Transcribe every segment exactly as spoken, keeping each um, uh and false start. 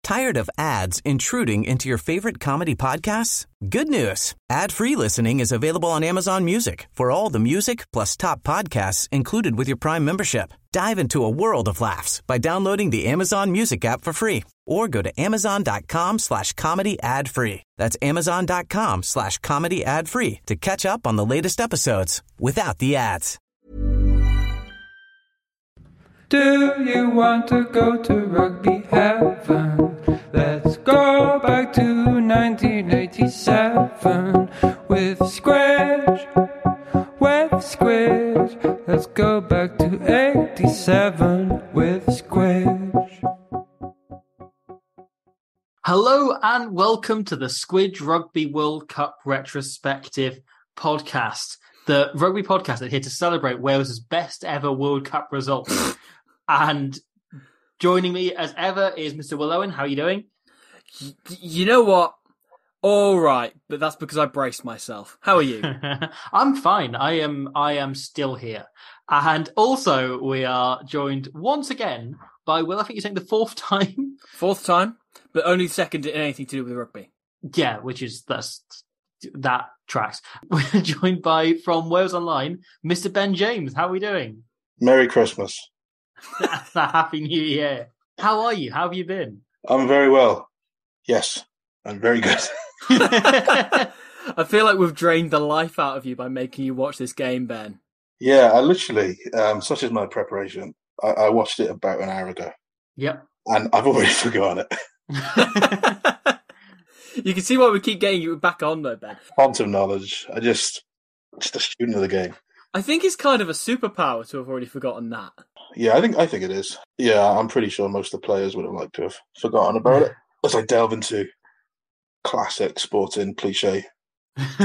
Tired of ads intruding into your favorite comedy podcasts? Good news. Ad-free listening is available on Amazon Music for all the music plus top podcasts included with your Prime membership. Dive into a world of laughs by downloading the Amazon Music app for free or go to amazon.com slash comedy ad free. That's amazon.com slash comedy ad free to catch up on the latest episodes without the ads. Do you want to go to rugby heaven? Let's go back to nineteen eighty-seven with Squidge, with Squidge. Let's go back to eighty-seven with Squidge. Hello and welcome to the Squidge Rugby World Cup Retrospective podcast. The rugby podcast is here to celebrate Wales's best ever World Cup results. And joining me as ever is Mister Will Owen. How are you doing? You know what? All right, but that's because I braced myself. How are you? I'm fine. I am I am still here. And also we are joined once again by Will. I think you're saying the fourth time. Fourth time, but only second in anything to do with rugby. Yeah, which is that's that tracks. We're joined by from Wales Online, Mister Ben James. How are we doing? Merry Christmas. Happy New Year. How are you? How have you been? I'm very well. Yes, I'm very good. I feel like we've drained the life out of you by making you watch this game, Ben. Yeah, I literally, um, such is my preparation, I, I watched it about an hour ago. Yep. And I've already forgotten it. You can see why we keep getting you back on though, Ben. Font of knowledge. I just, just a student of the game. I think it's kind of a superpower to have already forgotten that. Yeah, I think I think it is. Yeah, I'm pretty sure most of the players would have liked to have forgotten about it. As I delve into classic sporting cliche. You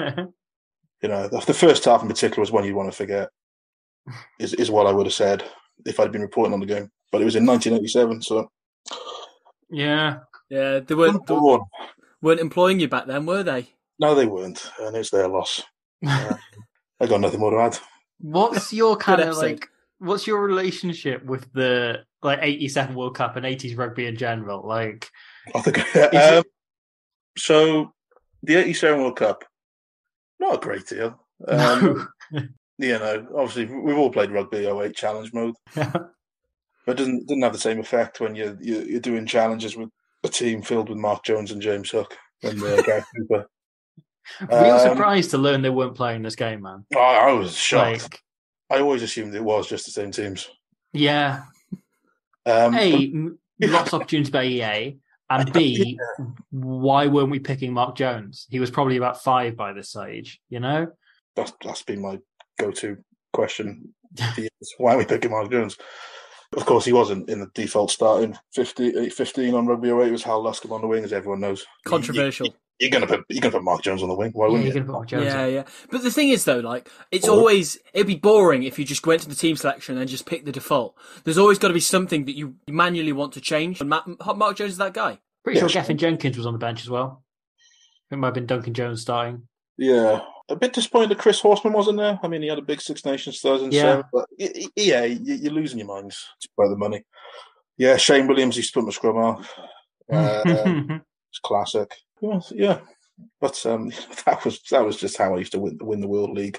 know, the, the first half in particular was one you'd want to forget, is, is what I would have said if I'd been reporting on the game. But it was in nineteen eighty-seven, so... Yeah. Yeah, they weren't, they weren't employing you back then, were they? No, they weren't, and it's their loss. Uh, I got nothing more to add. What's your kind of episode. like? What's your relationship with the like eighty-seven World Cup and eighties rugby in general? Like, I think. Um, it... So, the eighty-seven World Cup, not a great deal. Um, no. You know, obviously we've all played rugby oh eight challenge mode, Yeah. but it doesn't doesn't have the same effect when you're you're, you're doing challenges with a team filled with Mark Jones and James Hook and uh, Gareth Cooper. Real Um, surprised to learn they weren't playing this game, man. I, I was shocked. Like, I always assumed it was just the same teams. yeah. Um, A, m lots of opportunities by E A, and B, yeah. Why weren't we picking Mark Jones? He was probably about five by this stage, you know? That's, that's been my go-to question. Why are we picking Mark Jones? Of course, he wasn't in the default starting fifteen on Rugby oh eight. It was Hal Luscombe on the wing, as everyone knows. Controversial. You, you, you're going to put you're going to put Mark Jones on the wing. Why Yeah, wouldn't you're you? gonna put Mark Jones Yeah, in. yeah. But the thing is, though, like, it's Or- always, it'd be boring if you just went to the team selection and just picked the default. There's always got to be something that you manually want to change. And Ma- Mark Jones is that guy. Pretty Yeah, sure sure. Gethin Jenkins was on the bench as well. It might have been Duncan Jones starting. Yeah. A bit disappointed that Chris Horseman wasn't there. I mean, he had a big Six Nations two thousand seven. Yeah. But y- y- yeah, you- you're losing your minds by the money. Yeah, Shane Williams, he split my scrum off. Uh, it's classic. Yeah, yeah. But um, that was that was just how I used to win, win the World League.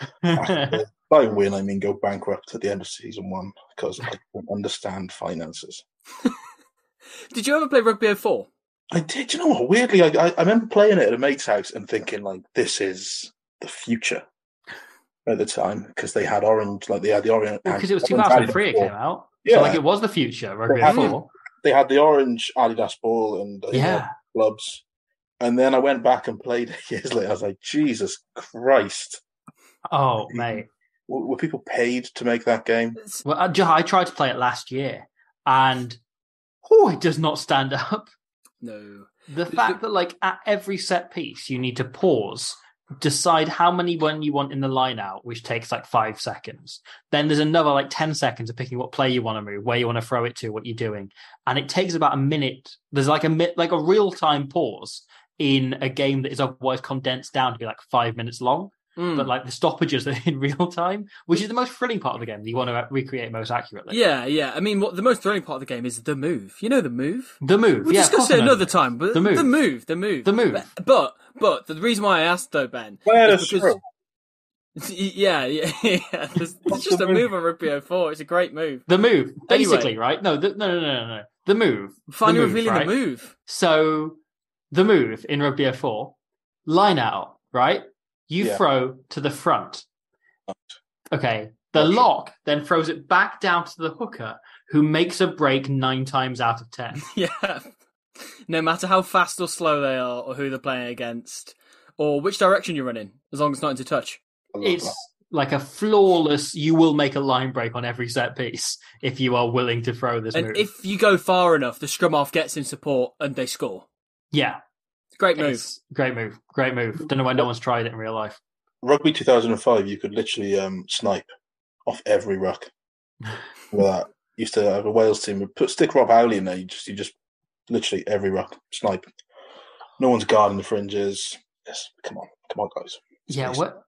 By win, I mean go bankrupt at the end of season one because I don't understand finances. Did you ever play Rugby oh four? I did. You know what? Weirdly, I, I I remember playing it at a mate's house and thinking like, this is the future at the time because they had orange, like they had the orange. Because it was two thousand three it came out. Yeah. So like it was the future, Rugby They had, oh four. they had the orange Adidas ball and uh, Yeah. gloves. And then I went back and played it years later. I was like, Jesus Christ. Oh, mate. W- Were people paid to make that game? Well, I, I tried to play it last year, and oh, it does not stand up. No. The fact that, like, at every set piece, you need to pause, decide how many one you want in the line out, which takes like five seconds. Then there's another like ten seconds of picking what play you want to move, where you want to throw it to, what you're doing, and it takes about a minute. There's like a mi- like a real time pause in a game that is otherwise condensed down to be like five minutes long. Mm. but like the stoppages are in real time, which is the most thrilling part of the game that you want to recreate most accurately. Yeah, yeah. I mean, what the most thrilling part of the game is the move. You know the move? The move. We'll yeah, discuss it another time, but the move. the move, the move. The move. But, but, but the reason why I asked though, Ben, Where is is because... Yeah, yeah, yeah. There's, it's just a move on Rugby oh four. It's a great move. The move, basically, Anyway. right? No, the, no, no, no, no, no. The move. Finally the move, revealing right? the move. So, the move in Rugby oh four, line out, right? You Yeah. throw to the front. Okay. The Gotcha. lock then throws it back down to the hooker, who makes a break nine times out of ten. Yeah. No matter how fast or slow they are, or who they're playing against, or which direction you're running, as long as it's not into touch. I love It's that. like a flawless, you will make a line break on every set piece if you are willing to throw this And move. if you go far enough, the scrum half gets in support and they score. yeah. Great move. It's great move. Great move. Don't know why no one's tried it in real life. Rugby two thousand five, you could literally um, snipe off every ruck. With that, used to have a Wales team. Would put stick Rob Howley in there. You just, you just literally every ruck snipe. No one's guarding the fringes. Yes, come on, come on, guys. Yeah, Please. what,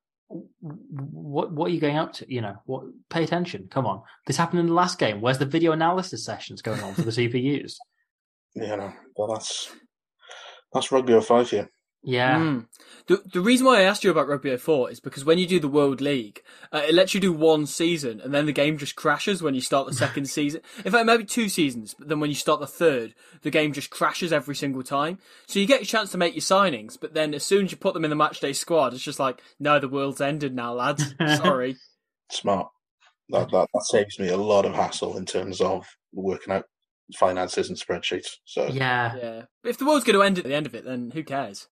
what, what are you going up to? You know, what? Pay attention. Come on, this happened in the last game. Where's the video analysis sessions going on for the C P Us? Yeah, no, but that's that's Rugby oh five here. Yeah, Mm. The the reason why I asked you about Rugby oh four is because when you do the World League, uh, it lets you do one season, and then the game just crashes when you start the second season. In fact, maybe two seasons, but then when you start the third, the game just crashes every single time. So you get your chance to make your signings, but then as soon as you put them in the matchday squad, it's just like, no, the world's ended now, lads. Sorry. Smart. That, that that saves me a lot of hassle in terms of working out finances and spreadsheets. So yeah. Yeah. But if the world's going to end at the end of it, then who cares?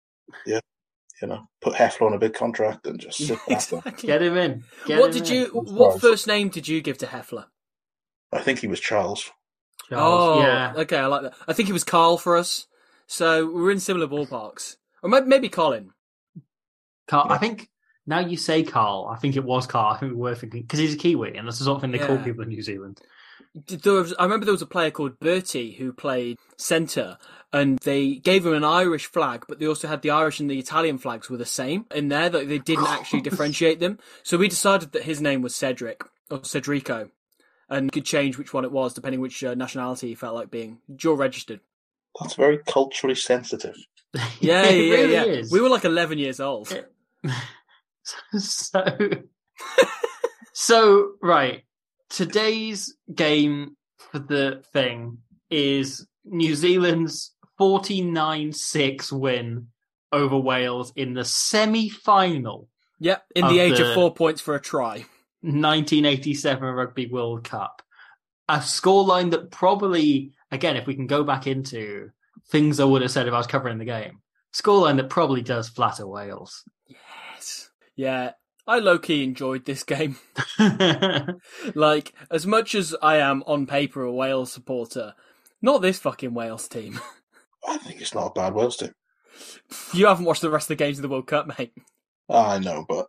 you know, put Heffler on a big contract and just sit back. Exactly. Get him in. Get What him did in. you? What first name did you give to Heffler? I think he was Charles. Charles, Oh, yeah. okay, I like that. I think it was Carl for us, so we're in similar ballparks, or maybe, maybe Colin. Carl, I think now you say Carl, I think it was Carl. I think we were thinking because he's a Kiwi, and that's the sort of thing they call Yeah. people in New Zealand. There was, I remember there was a player called Bertie who played centre, and they gave him an Irish flag, but they also had the Irish and the Italian flags were the same in there, that they didn't actually differentiate them. So we decided that his name was Cedric, or Cedrico, and could change which one it was depending which uh, nationality he felt like being. Dual registered. That's very culturally sensitive. Yeah, It yeah, really yeah. is. We were like eleven years old. so, so right. Today's game for the thing is New Zealand's forty-nine six win over Wales in the semi-final Yep, in Of the age the- of four points for a try. nineteen eighty-seven Rugby World Cup. A scoreline that probably, again, if we can go back into things I would have said if I was covering the game, scoreline that probably does flatter Wales. Yes. Yeah, I low-key enjoyed this game. Like, as much as I am on paper a Wales supporter, not this fucking Wales team. I think it's not a bad Wales team. You haven't watched the rest of the games of the World Cup, mate. I know, but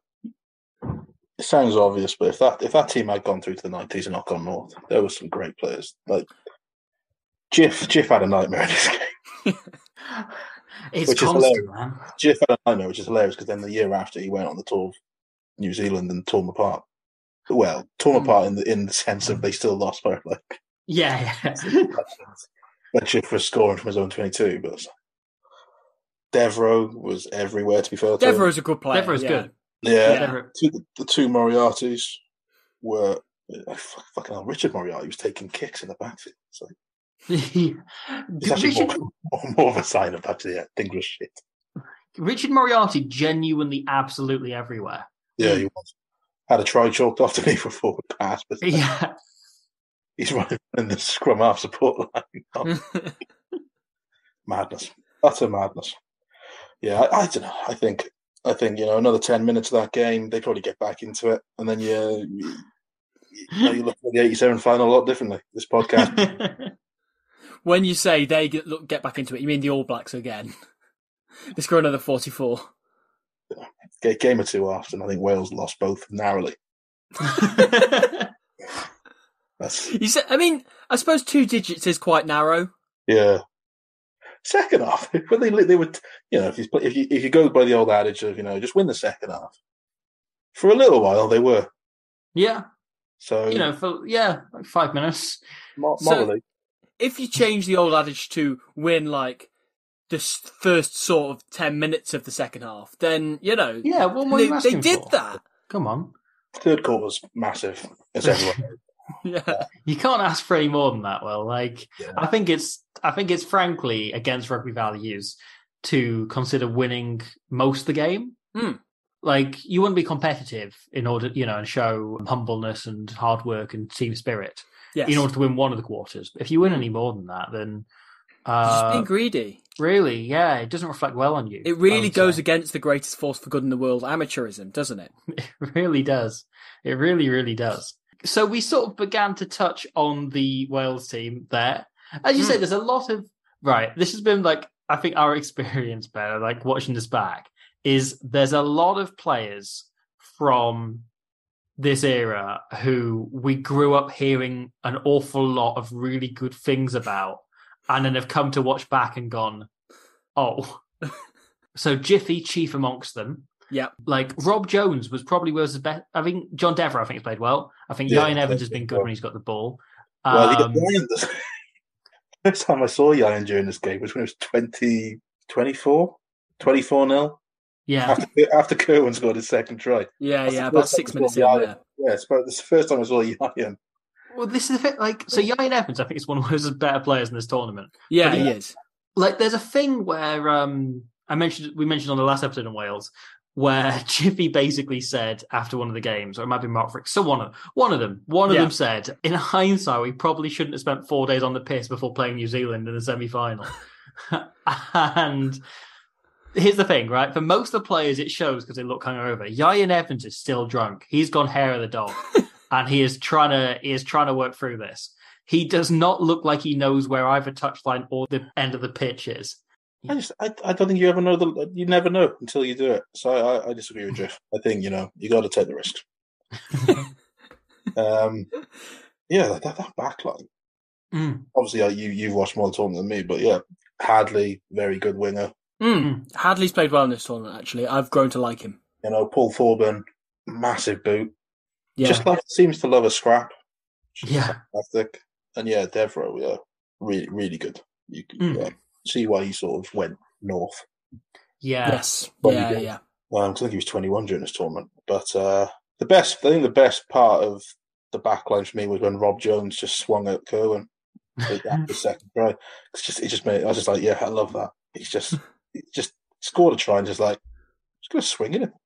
it sounds obvious. But if that if that team had gone through to the nineties and not gone north, there were some great players. Like Jiff, Jiff had a nightmare in this game. It's Which is constant, hilarious. man. Jiff had a nightmare, which is hilarious because then the year after he went on the tour of New Zealand and torn them apart. Well, torn Hmm. apart in the in the sense of they still lost by like Yeah, yeah. that Jiff was scoring from his own twenty-two, but Devro was everywhere. To be fair, to him. Devereaux's a good player. Devereaux's yeah. good. Yeah, Yeah. Devereaux- Two, the two Moriartys were uh, fuck- fucking hell. Richard Moriarty was taking kicks in the backfield. So it's actually Richard, more, more, more of a sign of actually yeah, English shit. Richard Moriarty genuinely absolutely everywhere. Yeah, he was. Had a try chalked off to me for forward pass, but Yeah. he's running in the scrum half support line. Oh, madness. Utter madness. Yeah, I, I don't know. I think I think you know another ten minutes of that game, they probably get back into it, and then you you, you, know, you look at the eighty-seven final a lot differently. This podcast. When you say they get, look, get back into it, you mean the All Blacks again? They score another forty-four. Ga- game or two after, and I think Wales lost both narrowly. That's You said, I mean, I suppose two digits is quite narrow. yeah. Second half, when they they would, you know, if you if you if you go by the old adage of you know just win the second half, For a little while, they were. Yeah. So You know, for, yeah, like five minutes. mo- So- morally, If you change the old adage to win like the s- first sort of ten minutes of the second half, then you know, Yeah, what more are they, you they asking did for? that. Come on. third quarter was massive, as everyone knows. Yeah, You can't ask for any more than that, Will. Like, Yeah. I think it's, I think it's frankly against rugby values to consider winning most of the game. Mm. Like, you wouldn't be competitive in order, you know, and show humbleness and hard work and team spirit yes. in order to win one of the quarters. If you win any more than that, then Just uh, being greedy. really, yeah, it doesn't reflect well on you. It I really would goes say. against the greatest force for good in the world, amateurism, doesn't it? It really does. It really, really does. So we sort of began to touch on the Wales team there. As you Mm. say, there's a lot of right. This has been like I think our experience, better like watching this back, is there's a lot of players from this era who we grew up hearing an awful lot of really good things about, and then have come to watch back and gone, oh. So Jiffy chief amongst them. Yeah. Like Rob Jones was probably Wales' best. I think John Dever, I think, has played well. I think Yeah, Ian Evans has yeah, been good well. when he's got the ball. Well, he got Um, Ryan this- First time I saw Ryan during this game was when it was twenty, twenty-four, twenty-four nil. yeah, After after Kerwin scored his second try. Yeah, That's yeah, the about first time six I minutes saw in Ryan. there. Yeah, it's about this is the first time I saw Ryan. well, this is a bit like so. Ian Evans, I think, is one of Wales' better players in this tournament. Yeah, But he he- is. Like, there's a thing where um, I mentioned we mentioned on the last episode in Wales, where Jiffy basically said after one of the games, or it might be Mark Frick, so one of one of them, one of Yeah. them said, in hindsight, we probably shouldn't have spent four days on the piss before playing New Zealand in the semi-final. And here's the thing, right? For most of the players, it shows because they look hungover. Ian Evans is still drunk. He's gone hair of the dog, and he is trying to he is trying to work through this. He does not look like he knows where either touchline or the end of the pitch is. I just, I, I don't think you ever know the, you never know until you do it. So I, I disagree with Drift. I think you know you got to take the risk. um, yeah, that, that backline. Mm. Obviously, uh, you you've watched more tournament than me, but yeah, Hadley, very good winger. Mm. Hadley's played well in this tournament, actually. I've grown to like him. You know, Paul Thorburn, massive boot. Yeah. Just love, seems to love a scrap. Which is Yeah. fantastic. And yeah, Devro, yeah, really, really good. You can Mm. yeah, see why he sort of went north. Yeah. Yes. Well, Yeah, you did. yeah. Um, 'cause I think he was twenty-one during this tournament. But uh, the best, I think the best part of the back line for me was when Rob Jones just swung at Kerwin after the second try. It's just, it just made, I was just like, yeah, I love that. He's just, he just scored a try and just like, just going to swing at him.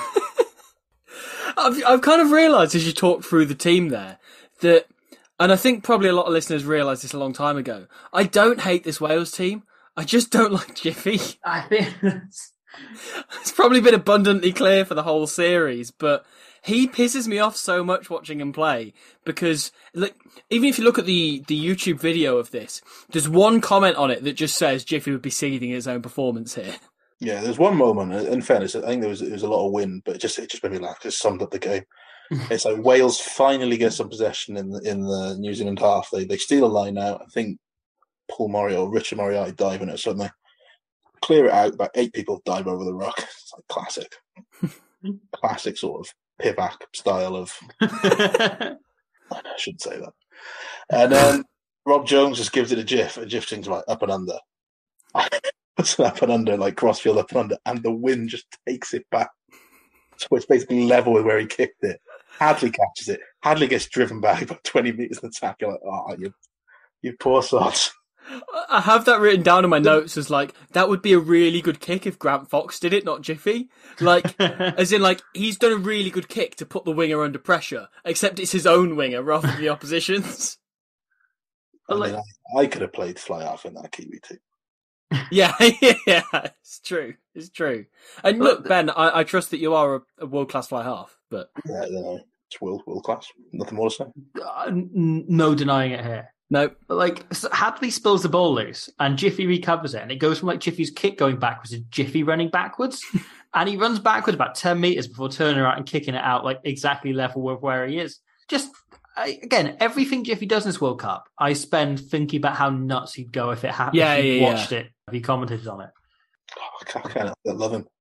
I've, I've kind of realised as you talk through the team there that, and I think probably a lot of listeners realised this a long time ago, I don't hate this Wales team. I just don't like Jiffy. I think that's... It's probably been abundantly clear for the whole series, but he pisses me off so much watching him play because, like, even if you look at the, the YouTube video of this, there's one comment on it that just says Jiffy would be seething his own performance here. Yeah, there's one moment, in fairness, I think there was, there was a lot of wind, but it just, it just made me laugh. It summed up the game. It's like Wales finally get some possession in the, in the New Zealand half. They they steal a line out. I think Paul Moriarty or Richard Moriarty dive in it suddenly. Clear it out, about eight people dive over the rock. It's like classic. classic sort of Pivac style of... I shouldn't say that. And then Rob Jones just gives it a jiff, and Jiff things like up and under. Puts it up and under, like crossfield up and under, and the wind just takes it back. So it's basically level with where he kicked it. Hadley catches it. Hadley gets driven back about twenty metres in attack. You're like, oh, you, you poor sods. I have that written down in my notes as like, that would be a really good kick if Grant Fox did it, not Jiffy. Like, as in like, he's done a really good kick to put the winger under pressure, except it's his own winger rather than the opposition's. I mean, I, I could have played fly half in that Kiwi team. Yeah, yeah, it's true. It's true. And look, Ben, I, I trust that you are a, a world-class fly half, but... Yeah, you know, it's world, world class. Nothing more to say. Uh, n- no denying it here. No. But like, so Hadley spills the ball loose and Jiffy recovers it, and it goes from like Jiffy's kick going backwards to Jiffy running backwards. And he runs backwards about ten metres before turning around and kicking it out like exactly level with where he is. Just, I, again, everything Jiffy does in this World Cup, I spend thinking about how nuts he'd go if it happened. Yeah, if he yeah, watched yeah. it, if he commented on it. Oh, I can't, I can't I love him.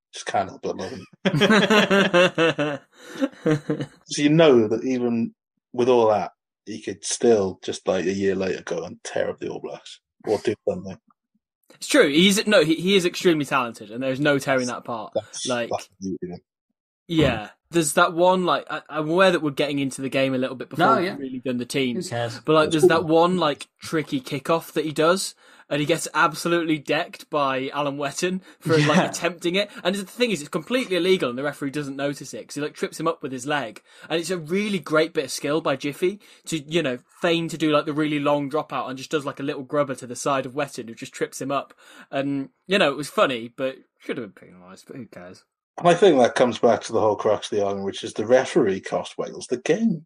Just can't help but love him. So you know that even with all that, he could still, just like a year later, go and tear up the All Blacks or do something. It's true. He's no, he, he is extremely talented, and there's no tearing that apart. That's, like, that's beautiful. yeah, there's that one. Like, I, I'm aware that we're getting into the game a little bit before No, yeah. we've really done the teams. Who cares? But like, there's that one like tricky kickoff that he does, and he gets absolutely decked by Alan Wetton for Yeah. like attempting it. And the thing is, it's completely illegal, and the referee doesn't notice it because he like trips him up with his leg. And it's a really great bit of skill by Jiffy to, you know, feign to do like the really long dropout and just does like a little grubber to the side of Wetton who just trips him up. And you know, it was funny, but should have been penalised. But who cares? And I think that comes back to the whole crux of the argument, which is the referee cost Wales the game.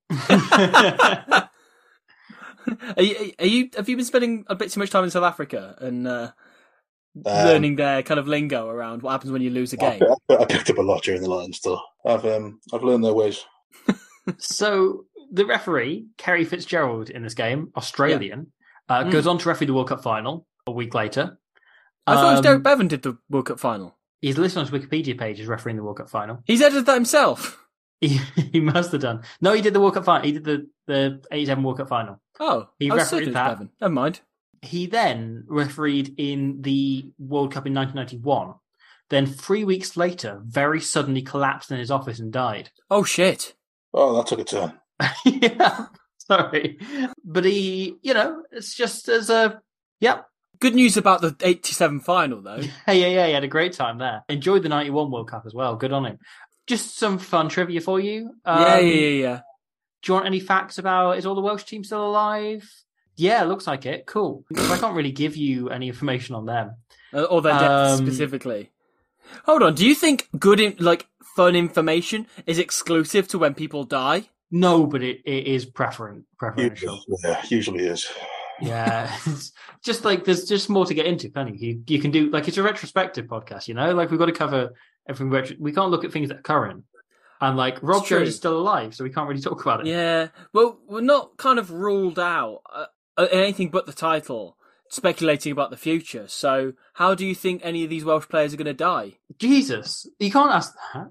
Are you, are you? Have you been spending a bit too much time in South Africa and uh, Um, learning their kind of lingo around what happens when you lose a I, game? I, I picked up a lot during the Lions tour. I've um, I've learned their ways. So the referee, Kerry Fitzgerald, in this game, Australian, uh, Mm. goes on to referee the World Cup final a week later. I thought it was Um, Derek Bevan did the World Cup final. He's listed on his Wikipedia page as refereeing the World Cup final. He's edited that himself. He, he must have done. No, he did the World Cup final. He did the the eighty-seven World Cup final. Oh, He I was refereed certain it was that. Bevan. Never mind. He then refereed in the World Cup in nineteen ninety-one. Then three weeks later, very suddenly collapsed in his office and died. Oh shit! Oh, that took a turn. Yeah, sorry, but he, you know, it's just as a yeah. Good news about the eighty-seven final though. Hey, yeah, yeah, he had a great time there. Enjoyed the ninety-one World Cup as well. Good on him. Just some fun trivia for you. Um, yeah, yeah, yeah, yeah. Do you want any facts about, is all the Welsh team still alive? Yeah, looks like it. Cool. I can't really give you any information on them. Uh, or their deaths Um, specifically. Hold on. Do you think good, in, like fun information is exclusive to when people die? No, but it, it is preferen- preferential. Usually, yeah, usually is. Yeah, it's just like there's just more to get into, can't you? You, you can do, like, it's a retrospective podcast, you know? Like, we've got to cover everything. Retro- we can't look at things that are current. And, like, Rob true. Jones is still alive, so we can't really talk about it. Yeah. Well, we're not kind of ruled out uh, uh, anything but the title, speculating about the future. So, how do you think any of these Welsh players are going to die? Jesus, you can't ask that.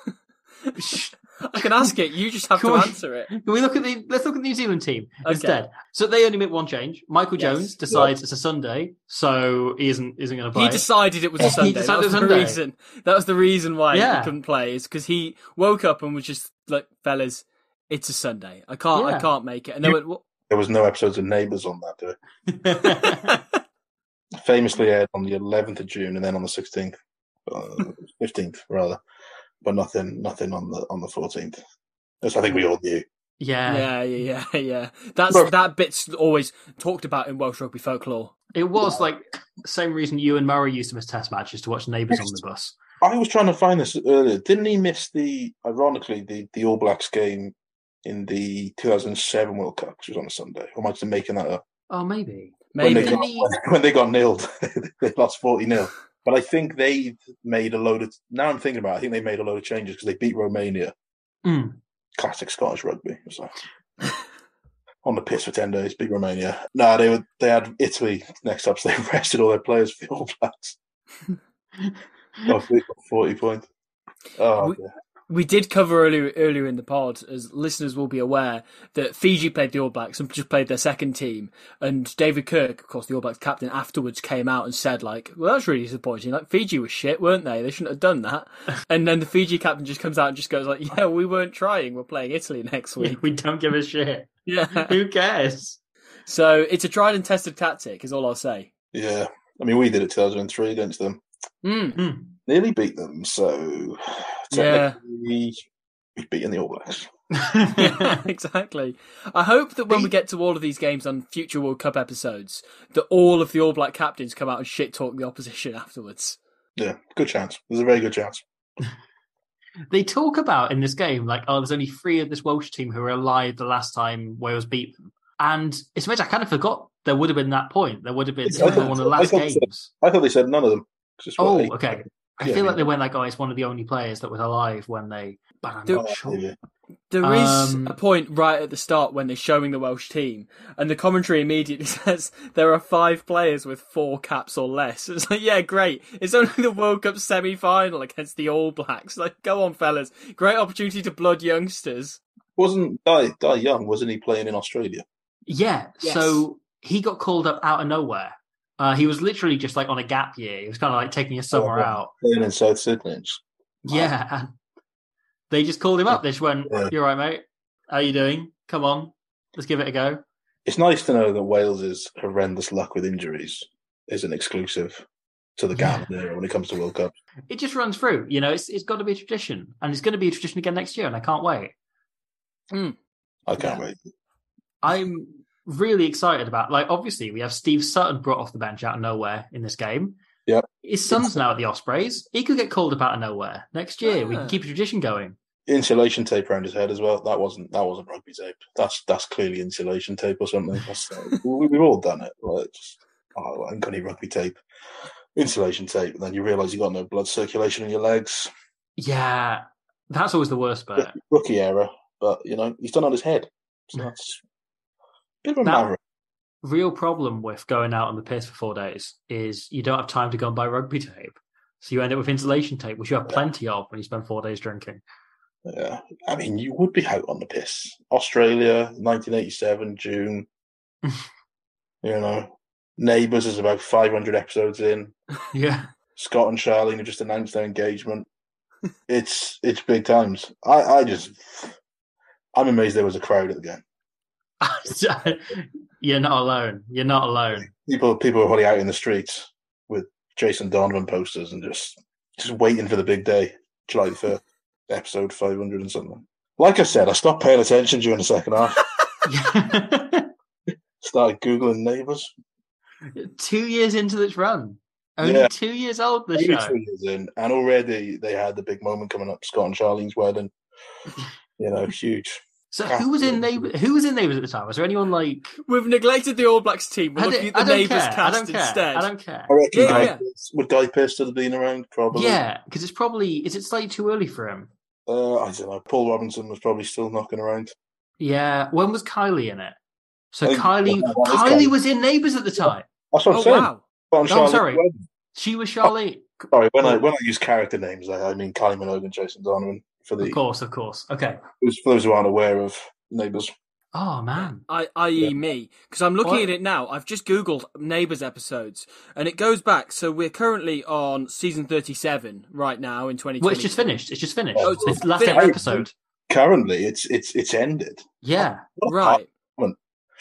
I can ask it. You just have Can to we- answer it. Can we look at the let's look at the New Zealand team Okay. instead. So they only make one change. Michael Yes. Jones decides it's a Sunday, so he isn't isn't going to play. He decided it was a He Sunday. That decided was it the was Sunday. reason. That was the reason why Yeah. he couldn't play. Is because he woke up and was just like, "Fellas, it's a Sunday. I can't. I Yeah. can't make it." And they You- went, "What?" There was no episodes of Neighbours on that day. Famously aired on the eleventh of June and then on the sixteenth, uh, fifteenth rather, but nothing, nothing on the on the fourteenth. As I think we all knew. yeah. Yeah, yeah, yeah, yeah. That's Look. that bit's always talked about in Welsh rugby folklore. It was like same reason you and Murray used to miss test matches to watch Neighbours on the bus. I was trying to find this earlier. Didn't he miss the, ironically, the, the All Blacks game in the two thousand seven World Cup, which was on a Sunday? Or am I just making that up? Oh, maybe. When Maybe. they got, Didn't he- when, when they got nailed, they lost forty nil. But I think they made a load of, now I'm thinking about it, I think they made a load of changes because they beat Romania. Mm. Classic Scottish rugby. It was like, on the piss for ten days, beat Romania. No, they were they had Italy next up, so they rested all their players for the All Blacks. Got forty points. Oh, We- dear. We did cover earlier earlier in the pod, as listeners will be aware, that Fiji played the All Blacks and just played their second team. And David Kirk, of course, the All Blacks captain, afterwards came out and said, like, well, that's really disappointing. Like, Fiji was shit, weren't they? They shouldn't have done that. And then the Fiji captain just comes out and just goes like, yeah, we weren't trying. We're playing Italy next week. We don't give a shit. Yeah. Who cares? So it's a tried and tested tactic, is all I'll say. Yeah. I mean, we did it two thousand three against them. Mm. Mm. Nearly beat them, so Yeah. technically we've beaten the All Blacks. Yeah, exactly. I hope that when we get to all of these games on future World Cup episodes, that all of the All Black captains come out and shit talk the opposition afterwards. Yeah, good chance. There's a very good chance. They talk about in this game, like, oh, there's only three of this Welsh team who were alive the last time Wales beat them. And it's amazing, I kind of forgot there would have been that point. There would have been I thought- one of the last I thought so. games. I thought they said none of them. 'Cause it's what, Oh, eight- okay. I Yeah, feel I like they mean- went like, oh, it's one of the only players that was alive when they. But I'm Dude, not Oh, sure. yeah. There is Um, a point right at the start when they're showing the Welsh team, and the commentary immediately says there are five players with four caps or less. It's like, yeah, great. It's only the World Cup semi-final against the All Blacks. Like, go on, fellas. Great opportunity to blood youngsters. Wasn't Di, Di Young, wasn't he playing in Australia? Yeah, Yes. so he got called up out of nowhere. Uh, he was literally just like on a gap year. He was kind of like taking a summer yeah. out. Playing in South Sydney. Just- Yeah, and they just called him up. They just went, Yeah. "You're right, mate. How you doing? Come on, let's give it a go." It's nice to know that Wales's horrendous luck with injuries isn't exclusive to the Yeah. Gavin era when it comes to World Cup. It just runs through. You know, it's it's got to be a tradition, and it's going to be a tradition again next year, and I can't wait. I can't Yeah. wait. I'm really excited about. Like, obviously, we have Steve Sutton brought off the bench out of nowhere in this game. Yeah. His son's now at the Ospreys. He could get called up out of nowhere next year. We Ah. can keep a tradition going. Insulation tape around his head as well. That wasn't that wasn't rugby tape. That's that's clearly insulation tape or something. That's, uh, we, we've all done it. Like, just, oh, I haven't got any rugby tape. Insulation tape, and then you realise you've got no blood circulation in your legs. Yeah, that's always the worst bit. Rookie error, but you know he's done on his head. So that's a bit of a That- maverick. Real problem with going out on the piss for four days is you don't have time to go and buy rugby tape. So you end up with insulation tape, which you have plenty of when you spend four days drinking. Yeah, I mean, you would be out on the piss. Australia, nineteen eighty-seven, June. You know, Neighbours is about five hundred episodes in. Yeah. Scott and Charlene have just announced their engagement. It's it's big times. I, I just, I'm amazed there was a crowd at the game. You're not alone. You're not alone. People people were probably out in the streets with Jason Donovan posters and just just waiting for the big day, July the first, episode five hundred and something. Like I said, I stopped paying attention during the second half. Started Googling Neighbours. Two years into this run. Only Yeah. two years old, the Only show. two years in, and already they had the big moment coming up, Scott and Charlene's wedding. You know, huge. So who was in Neighbours? Who was in Neighbours at the time? Was there anyone like? We've neglected the All Blacks team. We're I looking don't- at the I don't Neighbours care. I cast don't care. instead. I don't care. I reckon Yeah, Guy yeah. Pearce, would Guy Pearce still have been around? Probably. Yeah, because it's probably is it slightly too early for him? Uh, I don't know. Paul Robinson was probably still knocking around. Yeah. When was Kylie in it? So I think- Kylie, well, it's Kylie Kylie. was in Neighbours at the time. That's what I'm Oh, saying. wow. Scott and Oh, Charlene's sorry. wedding. She was Charlie. Sorry, when I when I use character names, I, I mean Kylie Minogue and Jason Donovan. For the Of course, of course. Okay. for those who aren't aware of Neighbours. Oh man. I, i e. Yeah. me, because I'm looking What? at it now. I've just Googled Neighbours episodes, and it goes back. So we're currently on season thirty-seven right now in twenty twenty. Well, it's just finished. It's just finished. Oh, it's it's the last finished. ever episode. Currently, it's it's it's ended. Yeah. What a Right. moment.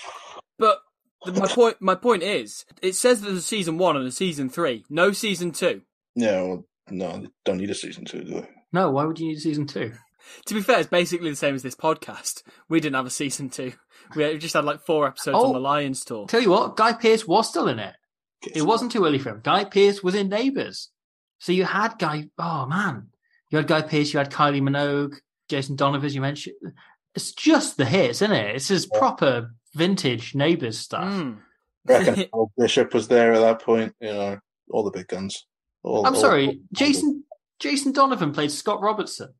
But the, my point, my point is, it says that there's a season one and a season three, no season two. Yeah, well, no, they don't need a season two, do they? No, why would you need season two? To be fair, it's basically the same as this podcast. We didn't have a season two. We just had like four episodes Oh. on the Lions tour. Tell you what, Guy Pearce was still in it. It wasn't too early for him. Guy Pearce was in Neighbours. So you had Guy, oh man. You had Guy Pearce, you had Kylie Minogue, Jason Donovan, as you mentioned. It's just the hits, isn't it? It's just proper vintage Neighbours stuff. Mm. I reckon Al Bishop was there at that point. You know, all the big guns. All, I'm all- sorry, all- Jason Jason Donovan played Scott Robertson.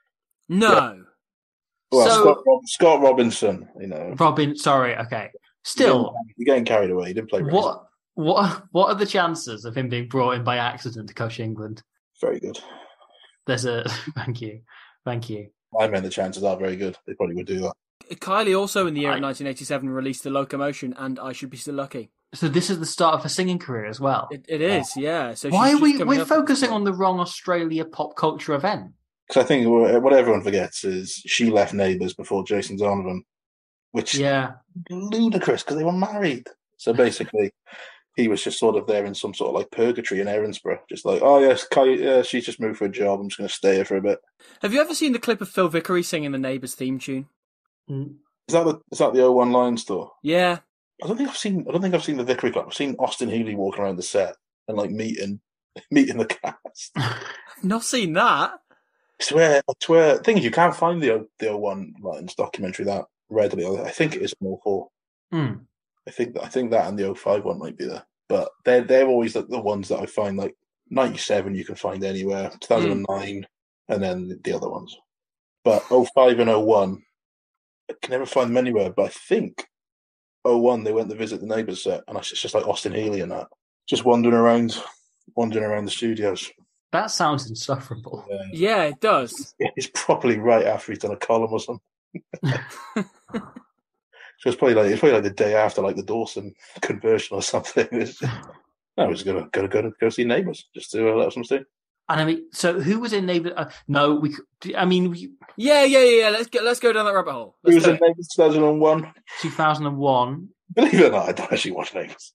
No. Well, so- Scott, Rob- Scott Robinson. You know, Robin, sorry, okay. Still, you're getting carried away. He didn't play. Racing. what what what are the chances of him being brought in by accident to coach England? Very good. There's a thank you, thank you. I mean, the chances are very good. They probably would do that. Kylie also in the year I- of nineteen eighty-seven released The Locomotion and I Should Be Still Lucky. So this is the start of a singing career as well. It, it is, yeah. So Why she's are just we coming we're up at this focusing point. on the wrong Australia pop culture event? Because I think what everyone forgets is she left Neighbours before Jason Donovan, which Yeah, is ludicrous because they were married. So basically, he was just sort of there in some sort of like purgatory in Erinsborough, just like, oh yes, Kai, yeah, she's just moved for a job. I'm just going to stay here for a bit. Have you ever seen the clip of Phil Vickery singing the Neighbours theme tune? Mm, Is that the is that the oh one Lions store? Yeah. I don't think I've seen. I don't think I've seen the Vickery Club. I've seen Austin Healey walking around the set and like meeting meeting the cast. I've not seen that. I swear, I swear. Thing is, you can't find the O- the oh one Lions documentary that readily. I think it is on oh four. mm. I think I think that and the oh five one might be there. But they're they're always like the ones that I find like ninety-seven you can find anywhere, two thousand nine, and then the, the other ones. But oh five and oh one, I can never find them anywhere. But I think oh one they went to visit the Neighbours set, and it's just like Austin Healey and that, just wandering around, wandering around the studios. That sounds insufferable. Yeah, Yeah, it does. it's probably right after he's done a column or something. So it's probably like it's probably like the day after like the Dawson conversion or something. It's just, I was gonna gonna go to go see Neighbours just to uh, let them see. And I mean, so who was in Neighbours? Uh, no, we. could- I mean, we, Yeah, yeah, yeah. yeah. Let's go. Let's go down that rabbit hole. He Let's was do in Neighbours two thousand one. two thousand one. Believe it or not, I don't actually watch Neighbours.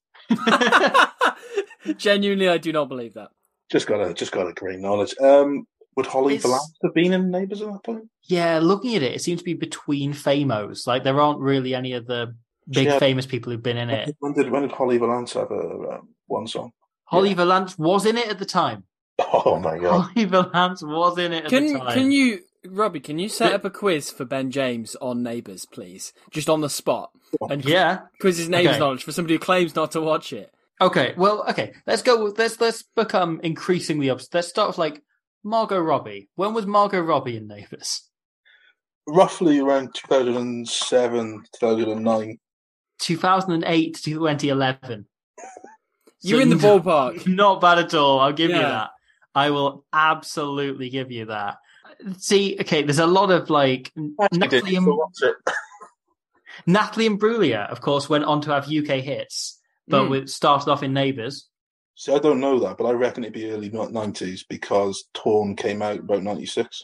it. Genuinely, I do not believe that. Just got a just got a great knowledge. Um, would Holly It's- Valance have been in Neighbours at that point? Yeah, looking at it, it seems to be between Famos. Like there aren't really any of the big Yeah. famous people who've been in it. When did when did Holly Valance have a um, one song? Holly Yeah. Valance was in it at the time. Oh my god! Holly Valance was in it at the Can time. can you, Robbie? Can you set up a quiz for Ben James on Neighbours, please? Just on the spot, and Yeah. quiz his Neighbours Okay. knowledge for somebody who claims not to watch it. Okay. Well. Okay. Let's go. with- Let's let's become increasingly obs. Let's start with like Margot Robbie. When was Margot Robbie in Neighbours? Roughly around two thousand seven, two thousand nine. two thousand eight to twenty eleven. You're So in the no- ballpark. Not bad at all. I'll give you Yeah. that. I will absolutely give you that. See, okay, there's a lot of like Natalie, Didn't and, watch it. Natalie Imbruglia, of course, went on to have U K hits, but Mm. with started off in Neighbours. See, I don't know that, but I reckon it'd be early nineties because Torn came out about ninety-six.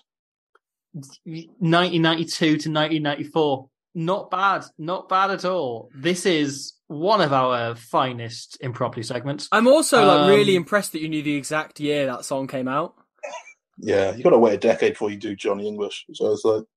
nineteen ninety-two to nineteen ninety-four. Not bad. Not bad at all. This is one of our finest impromptu segments. I'm also like Um, really impressed that you knew the exact year that song came out. Yeah, you got to wait a decade before you do Johnny English. So it's like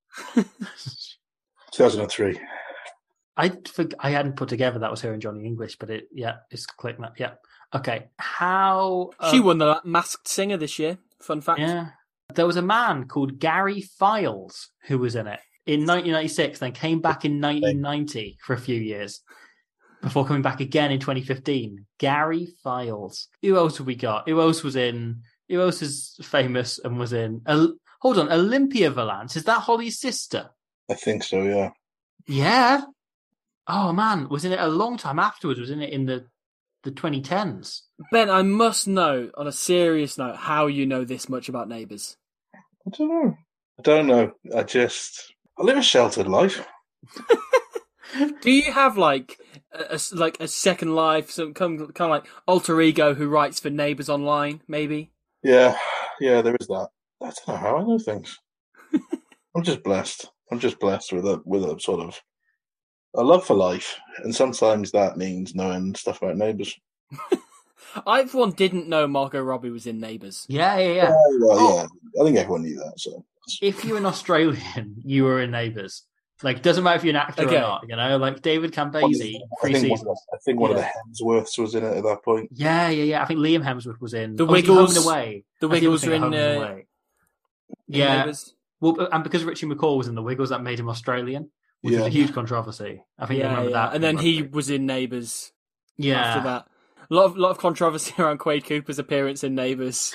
two thousand three. I forg- I hadn't put together that was her and Johnny English, but it yeah, it's click that. Yeah. Okay. How She um, won the Masked Singer this year. Fun fact. Yeah. There was a man called Gary Files who was in it in nineteen ninety-six, then came back in nineteen ninety for a few years before coming back again in twenty fifteen. Gary Files. Who else have we got? Who else was in? Who else is famous and was in? Ol- Hold on, Olympia Valance. Is that Holly's sister? I think so, yeah. Yeah. Oh man, was in it a long time afterwards. Was in it in the the twenty tens. Ben, I must know, on a serious note, how you know this much about Neighbours. I don't know. I don't know. I just I live a sheltered life. Do you have like a, a- like a second life, some kind of, kind of like alter ego who writes for Neighbours Online, maybe? Yeah, yeah, there is that. I don't know how I know things. I'm just blessed. I'm just blessed with a with a sort of a love for life, and sometimes that means knowing stuff about neighbours. I, for one, didn't know Margot Robbie was in Neighbours. Yeah, yeah, yeah. Oh, well, Oh. yeah, I think everyone knew that. So If you're an Australian, you were in Neighbours. Like, doesn't matter if you're an actor Okay. or not. You know, like David Campese, I three think, one seasons. of, the- I think one Yeah. of the Hemsworths was in it at that point. Yeah, yeah, yeah. I think Liam Hemsworth was in The oh, was he Home Wiggles- and Away. The That's other Wiggles thing, were in, Home and uh, Away. in Yeah. Neighbours. Well, and because Richie McCaw was in The Wiggles, that made him Australian, which Yeah. was a huge controversy. I think you Yeah, remember yeah. that. And then he was in Neighbours yeah. after that. A lot of lot of controversy around Quade Cooper's appearance in Neighbours.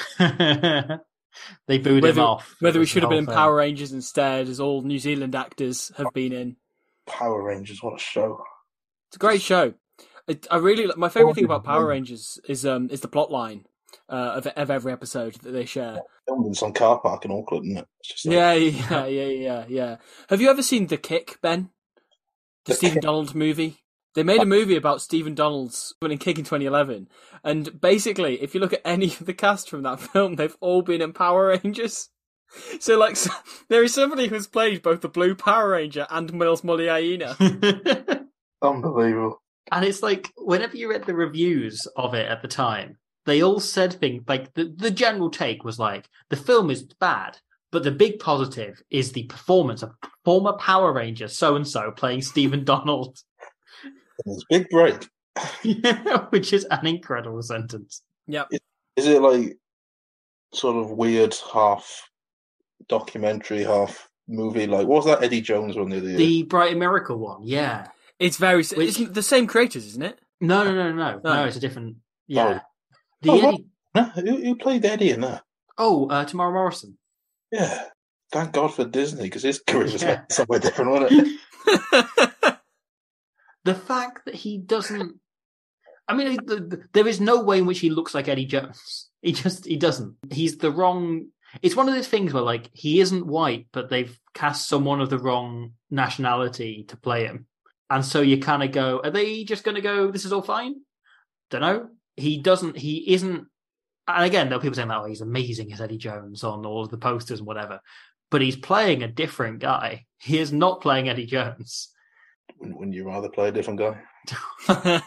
They booed Whether, him off. whether That he was should the have been in whole Power Rangers instead, as all New Zealand actors have been in. Power Rangers, what a show! It's a great show. It, I really my favourite thing about Power Rangers is um is the plot line uh, of of every episode that they share. Filmed in some car park in Auckland, isn't it? It's just like, Yeah, yeah, yeah, yeah, yeah. Have you ever seen The Kick, Ben? The, The Stephen Kick? Donald movie? They made a movie about Stephen Donald's winning Kick in twenty eleven. And basically, if you look at any of the cast from that film, they've all been in Power Rangers. So, like, so, there is somebody who's played both the Blue Power Ranger and Mills Muliaina. unbelievable. And it's like, whenever you read the reviews of it at the time, they all said things like the, the general take was like, the film is bad, but the big positive is the performance of former Power Ranger so and so playing Stephen Donald. And it's big break. Yeah, which is an incredible sentence. Yep. Is it like sort of weird half documentary, half movie? Like what was that Eddie Jones one the other year? The Bright and Miracle one, yeah. It's very... Which- It's the same creators, isn't it? No, no, no, no, no. No. No, it's a different. Yeah. The Oh, what? Eddie. Huh? Who, who played Eddie in that? Oh, uh, Tamara Morrison. Yeah, thank God for Disney, because his career was yeah. somewhere different, wasn't it? The fact that he doesn't... I mean, the, the, there is no way in which he looks like Eddie Jones. He just, he doesn't. He's the wrong... It's one of those things where, like, he isn't white, but they've cast someone of the wrong nationality to play him. And so you kind of go, are they just going to go, this is all fine? Don't know. He doesn't, he isn't... And again, there are people saying, oh, he's amazing as Eddie Jones on all of the posters and whatever. But he's playing a different guy. He is not playing Eddie Jones. Wouldn't, wouldn't you rather play a different guy?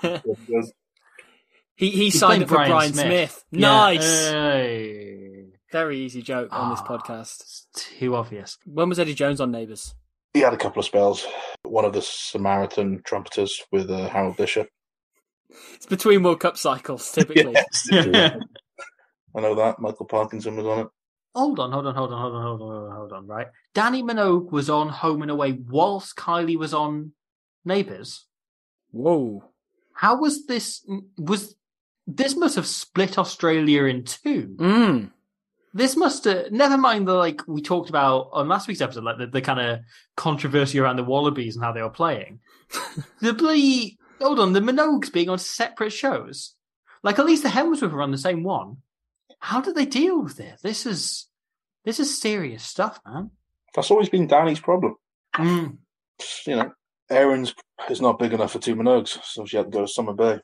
he he he's signed up for Brian, Brian Smith. Smith. Yeah. Nice. Hey. Very easy joke on oh, this podcast. It's too obvious. When was Eddie Jones on Neighbours? He had a couple of spells. One of the Samaritan trumpeters with uh, Harold Bishop. It's between World Cup cycles, typically. Yes, I know that. Michael Parkinson was on it. Hold on, hold on, hold on, hold on, hold on, hold on, right? Danny Minogue was on Home and Away whilst Kylie was on Neighbours. Whoa. How was this... Was This must have split Australia in two. Mm. This must have... Never mind the, like, we talked about on last week's episode, like the, the kind of controversy around the Wallabies and how they were playing. The bloody... Hold on, the Minogues being on separate shows. Like, at least the Hemsworth were on the same one. How did they deal with it? This is this is serious stuff, man. That's always been Danny's problem. Mm. You know, Erin's is not big enough for two Minogues, so she had to go to Summer Bay.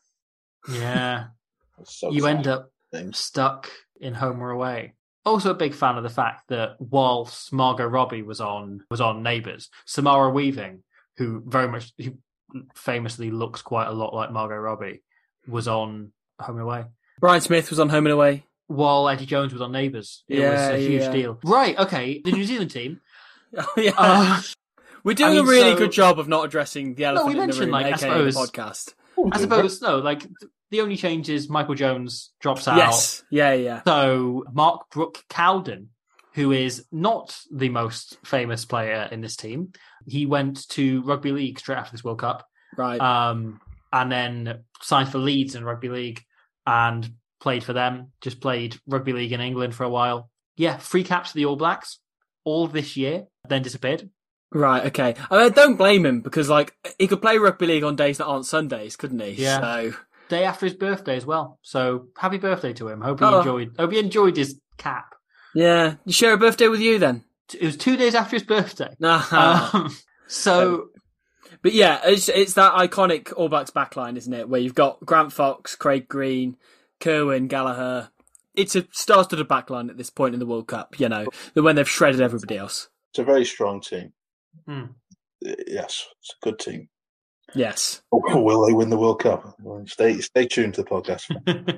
Yeah. So you sad. end up Things. stuck in Home or Away. Also a big fan of the fact that whilst Margot Robbie was on was on Neighbours, Samara Weaving, who very much who famously looks quite a lot like Margot Robbie, was on Home and Away. Brian Smith was on Home and Away. While Eddie Jones was on Neighbours. It yeah, was a huge yeah. deal. Right, okay. The New Zealand team. Oh, yeah. Uh, We're doing I mean, a really so... good job of not addressing the elephant no, we in the mentioned, room, like, A I K A suppose, the podcast. I suppose, no, like, the only change is Michael Jones drops out. Yes, yeah, yeah. So, Mark Brooke Cowden, who is not the most famous player in this team, he went to Rugby League straight after this World Cup. Right. Um, and then signed for Leeds in Rugby League and played for them. Just played Rugby League in England for a while. Yeah, free caps to the All Blacks all this year, then disappeared. Right, okay. I mean, I don't blame him because, like, he could play Rugby League on days that aren't Sundays, couldn't he? Yeah. So... Day after his birthday as well. So happy birthday to him. Hope he oh. enjoyed. Hope he enjoyed his cap. Yeah, you share a birthday with you then? It was two days after his birthday. Uh-huh. Um, so, but yeah, it's it's that iconic All Blacks backline, isn't it? Where you've got Grant Fox, Craig Green, Kerwin, Gallagher. It's a star-studded backline at this point in the World Cup. You know, when they've shredded everybody else. It's a very strong team. hmm. Yes, it's a good team. Yes. Oh, will they win the World Cup? Well, stay stay tuned to the podcast.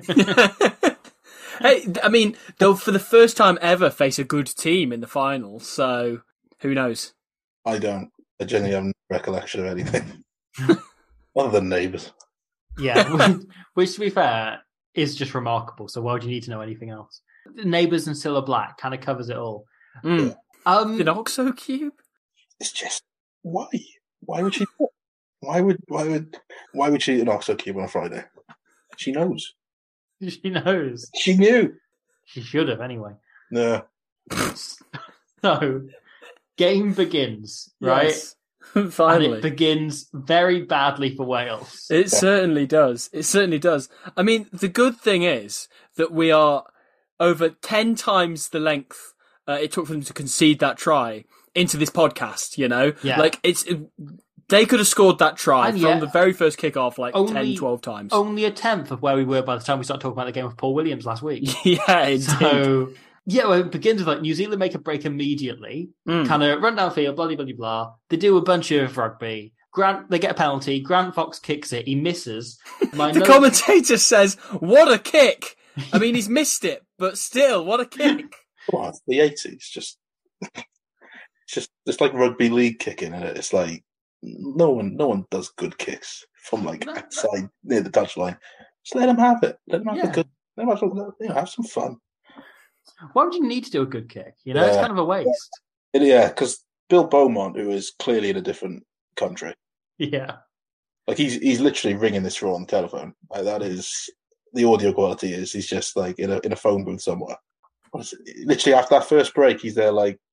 Hey, I mean, they'll for the first time ever face a good team in the final. So who knows? I don't. I genuinely have no recollection of anything other than Neighbours. Yeah, which to be fair is just remarkable. So why do you need to know anything else? Neighbours and Cilla Black kind of covers it all. Mm. Um, Did Oxo Cube? It's just why? Why would she? Why would? Why would? Why would she eat an Oxo Cube on a Friday? She knows. She knows. She knew. She should have anyway. No. So, game begins, right? Yes. Finally. And it begins very badly for Wales. It certainly does. It certainly does. I mean, the good thing is that we are over ten times the length uh, it took for them to concede that try into this podcast, you know? Yeah. Like, it's... It, they could have scored that try And from yet, the very first kickoff like only, ten, twelve times. Only a tenth of where we were by the time we started talking about the game with Paul Williams last week. Yeah, indeed. So, yeah, well, it begins with like New Zealand make a break immediately, Mm. kind of run downfield, blah, blah, blah, blah. They do a bunch of rugby. Grant, they get a penalty. Grant Fox kicks it. He misses. My the notes- commentator says, what a kick! I mean, he's missed it, but still, what a kick! Well, it's the eighties. Just, it's just, it's like rugby league kicking, and it? It's like no one, no one does good kicks from like No, outside near the touchline. Just let them have it. Let them have Yeah. a good. Let them have, you know, have some fun. Why would you need to do a good kick? You know, it's Yeah. kind of a waste. Yeah, because Bill Beaumont, who is clearly in a different country, Yeah. like he's he's literally ringing this through on the telephone. Like that is the audio quality is he's just like in a in a phone booth somewhere. What is it? Literally after that first break, he's there like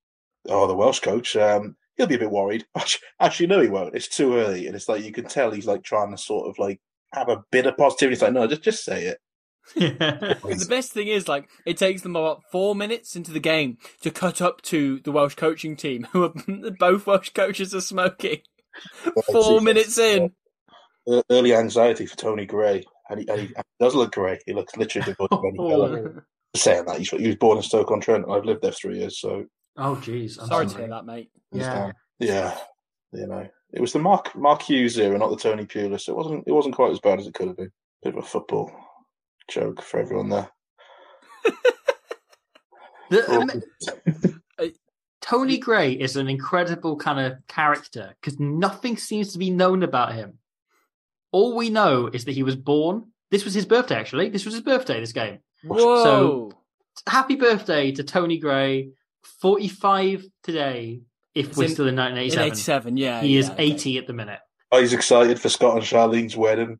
oh, the Welsh coach, um, he'll be a bit worried. Actually, no, he won't. It's too early, and it's like you can tell he's like trying to sort of like have a bit of positivity. It's like, no, just just say it. The best thing is, like, it takes them about four minutes into the game to cut up to the Welsh coaching team, who are both Welsh coaches are smoking. Four minutes in. Uh, early anxiety for Tony Gray, and he, and he, and he does look grey. He looks literally divorced from any colour. Saying that, he's, he was born in Stoke-on-Trent, and I've lived there for three years, so... Oh, jeez. I'm sorry to hear that, mate. Yeah. Yeah, you know. It was the Mark Mark Hughes era, not the Tony Pulis. It wasn't, it wasn't quite as bad as it could have been. Bit of a football joke for everyone there. the, um, Tony Gray is an incredible kind of character because nothing seems to be known about him. All we know is that he was born. This was his birthday, actually. This was his birthday, this game. Whoa. So, happy birthday to Tony Gray. forty-five today, if It's we're in, still in nineteen eighty-seven. In eighty-seven, yeah. He yeah, is okay. eighty at the minute. Oh, he's excited for Scott and Charlene's wedding.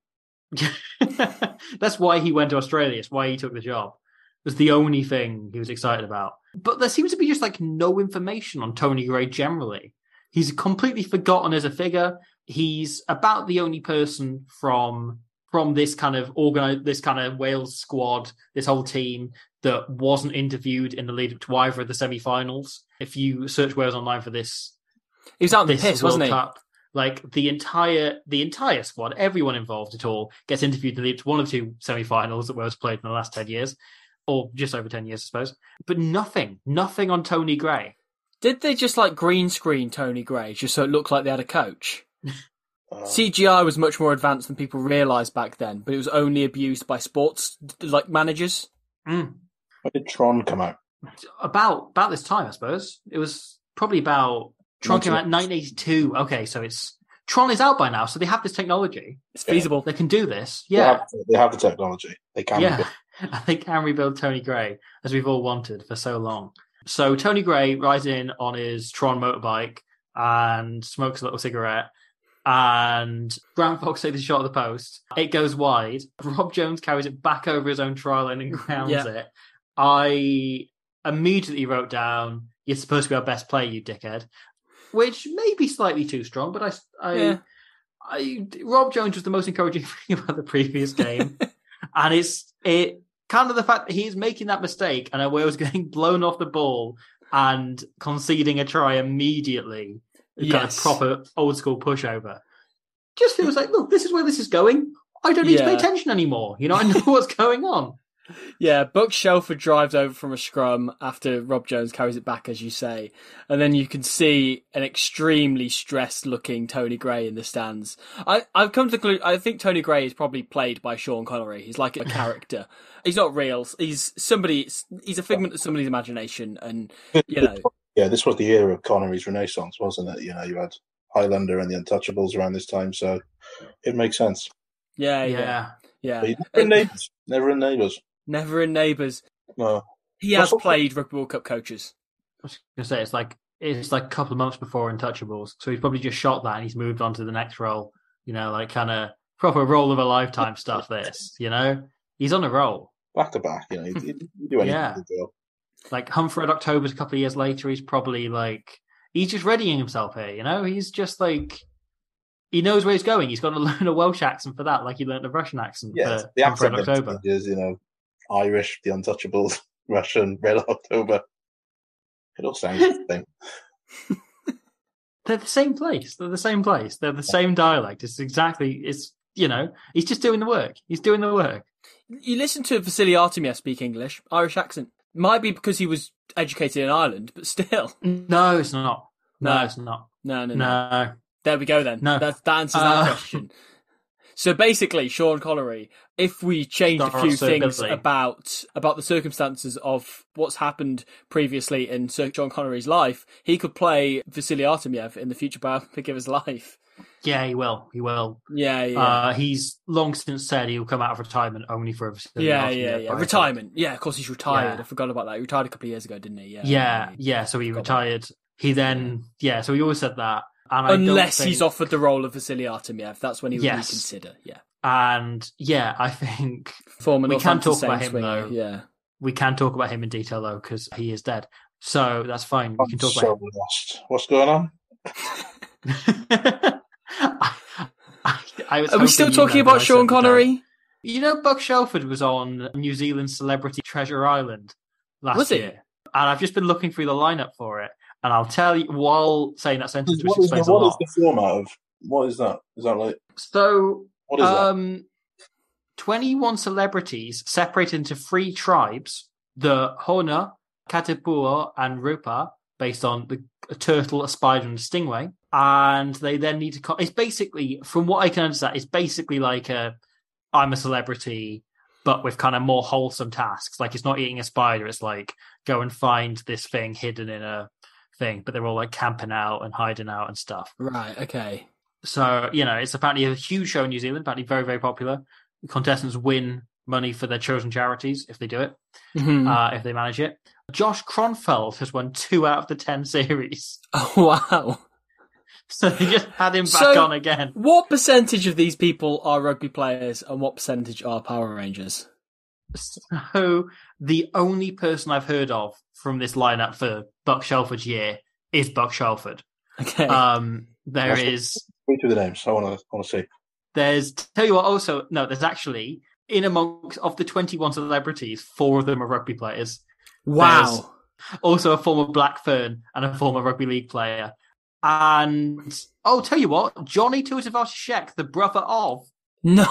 That's why he went to Australia. It's why he took the job. It was the only thing he was excited about. But there seems to be just like no information on Tony Gray generally. He's completely forgotten as a figure. He's about the only person from from this kind of organi- this kind of Wales squad, this whole team that wasn't interviewed in the lead up to either of the semi-finals. If you search Wales online for this, he was out in the this piss, World wasn't he? Cup, like the entire the entire squad, everyone involved at all, gets interviewed in the lead up to one or two semi-finals that Wales played in the last ten years, or just over ten years, I suppose. But nothing, nothing on Tony Gray. Did they just like green screen Tony Gray just so it looked like they had a coach? Uh, C G I was much more advanced than people realised back then, but it was only abused by sports like managers. Mm. when did Tron come out? About about this time, I suppose. It was probably about Tron came out in nineteen eighty-two. Okay, so it's Tron is out by now, so they have this technology. It's feasible. They can do this. They Yeah. have, they have the technology. They can. Yeah. rebuild. They can rebuild Tony Gray, as we've all wanted for so long. So Tony Gray rides in on his Tron motorbike and smokes a little cigarette. And Grant Fox takes a shot at the post. It goes wide. Rob Jones carries it back over his own try line and grounds Yeah. it. I immediately wrote down, "You're supposed to be our best player, you dickhead," which may be slightly too strong, but I, I, Yeah. I Rob Jones was the most encouraging thing about the previous game, and it's it kind of the fact that he's making that mistake and Wales getting blown off the ball and conceding a try immediately. Kind Yes. of proper old school pushover. Just feels like, look, this is where this is going. I don't need to pay Yeah. attention anymore. You know, I know what's going on. Yeah, Buck Shelford drives over from a scrum after Rob Jones carries it back, as you say. And then you can see an extremely stressed-looking Tony Gray in the stands. I, I've come to the conclusion, I think Tony Gray is probably played by Sean Connery. He's like a character. He's not real. He's somebody. He's a figment of somebody's imagination. And, you know... Yeah, this was the era of Connery's renaissance, wasn't it? You know, you had Highlander and the Untouchables around this time, so it makes sense. Yeah, Yeah. yeah, yeah. But never in Neighbours. Never in Neighbours. Never in Neighbours. No. He has Russell- played Rugby World Cup coaches. I was going to say, it's like it's like a couple of months before Untouchables. So he's probably just shot that and he's moved on to the next role. You know, like kind of proper role of a lifetime stuff, this, you know? He's on a roll. Back to back, you know, he'd, he'd do anything Yeah. to do. Like Humphrey October's a couple of years later, he's probably like, he's just readying himself here, you know? He's just like, he knows where he's going. He's got to learn a Welsh accent for that, like he learned a Russian accent Yeah, for the Humphrey accent October. is, you know, Irish, the Untouchables, Russian, Red October. It all sounds the same. They're the same place. They're the same place. They're the same dialect. It's exactly, it's, you know, he's just doing the work. He's doing the work. You listen to Vasily Artemiev speak English, Irish accent. Might be because he was educated in Ireland, but still. No, it's not. No, No. it's not. No, no, no. No. There we go then. No. That, that answers Uh, that question. So basically, Sean Connery, if we changed a Star few Sir things Billy. about about the circumstances of what's happened previously in Sir Sean Connery's life, he could play Vasily Artemiev in the future biopic of his life. Yeah, he will. He will. Yeah, yeah. Uh, he's long since said he'll come out of retirement only for a Vasily yeah, Artemiev yeah, yeah. biopic. Retirement. Yeah, of course he's retired. Yeah. I forgot about that. He retired a couple of years ago, didn't he? Yeah. Yeah, yeah. So he Forgot retired. He then, yeah. So he always said that. And I Unless don't he's think- offered the role of Vasily Artemiev, that's when he would Yes. reconsider. Yeah. And yeah, I think Former we can Northampton talk about Saints him winger, though. Yeah. we can talk about him in detail though because he is dead. So that's fine. We I'm can talk so about lost. What's going on? it. I, I, I was Are we still hoping you talking know, but about I Sean certainly don't. Connery? You know, Buck Shelford was on New Zealand Celebrity Treasure Island last Was he? year. And I've just been looking through the lineup for it. And I'll tell you, while saying that sentence, which What is, the, explains a what is lot. the format of? What is that? Is that like So, what is um, twenty-one celebrities separated into three tribes: the Hona, Katipuo, and Rupa, based on the a turtle, a spider, and a stingray. And they then need to. Co- it's basically, from what I can understand, it's basically like a I'm a celebrity, but with kind of more wholesome tasks. Like it's not eating a spider; it's like go and find this thing hidden in a thing. But they're all like camping out and hiding out and stuff. Right, okay. So, you know, it's apparently a huge show in New Zealand, apparently very, very popular. The contestants win money for their chosen charities if they do it, Mhm. uh, if they manage it. Josh Kronfeld has won two out of the ten series. Oh, wow. So they just had him back So- on again. What percentage of these people are rugby players and what percentage are Power Rangers? So the only person I've heard of from this lineup for Buck Shelford's year is Buck Shelford. Okay. Um, there That's- is... Read through the names. I want to want to see. There's tell you what. Also, no. There's actually in amongst of the twenty-one celebrities, four of them are rugby players. wow. Also, a former Black Fern and a former rugby league player. And oh, tell you what, Johnny Tuivasa-Sheck, the brother of. No.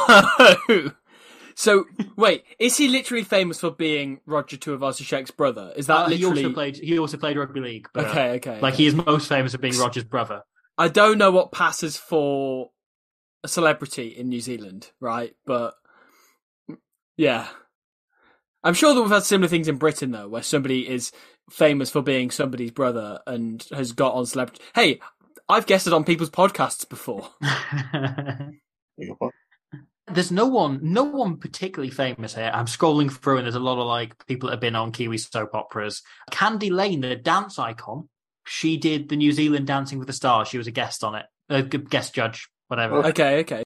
So, wait, is he literally famous for being Roger Tuivasa-Sheck's brother? Is that Uh, he literally... also played. He also played rugby league. But, Okay, okay. Like okay. he is most famous for being Roger's brother. I don't know what passes for a celebrity in New Zealand, right? But, yeah. I'm sure that we've had similar things in Britain, though, where somebody is famous for being somebody's brother and has got on celebrity. Hey, I've guested on people's podcasts before. There's no one, no one particularly famous here. I'm scrolling through, and there's a lot of like people that have been on Kiwi soap operas. Candy Lane, the dance icon, she did the New Zealand Dancing with the Stars. She was a guest on it, a guest judge, whatever. Okay, okay.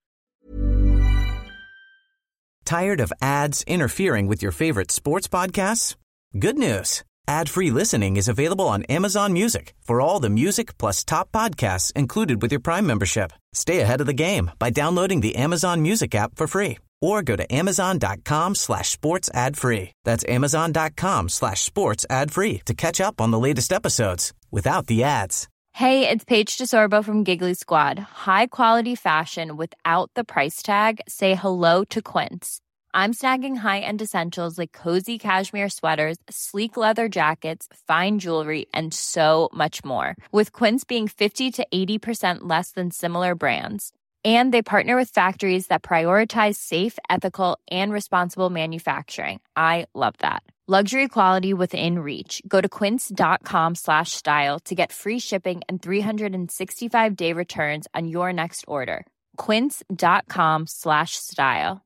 Tired of ads interfering with your favorite sports podcasts? Good news. Ad-free listening is available on Amazon Music for all the music plus top podcasts included with your Prime membership. Stay ahead of the game by downloading the Amazon Music app for free or go to amazon.com slash sports ad free. That's amazon.com slash sports ad free to catch up on the latest episodes without the ads. Hey, it's Paige DeSorbo from Giggly Squad. High quality fashion without the price tag. Say hello to Quince. I'm snagging high-end essentials like cozy cashmere sweaters, sleek leather jackets, fine jewelry, and so much more. With Quince being fifty to eighty percent less than similar brands. And they partner with factories that prioritize safe, ethical, and responsible manufacturing. I love that. Luxury quality within reach. Go to quince.com slash style to get free shipping and three sixty-five day returns on your next order. Quince.com slash style.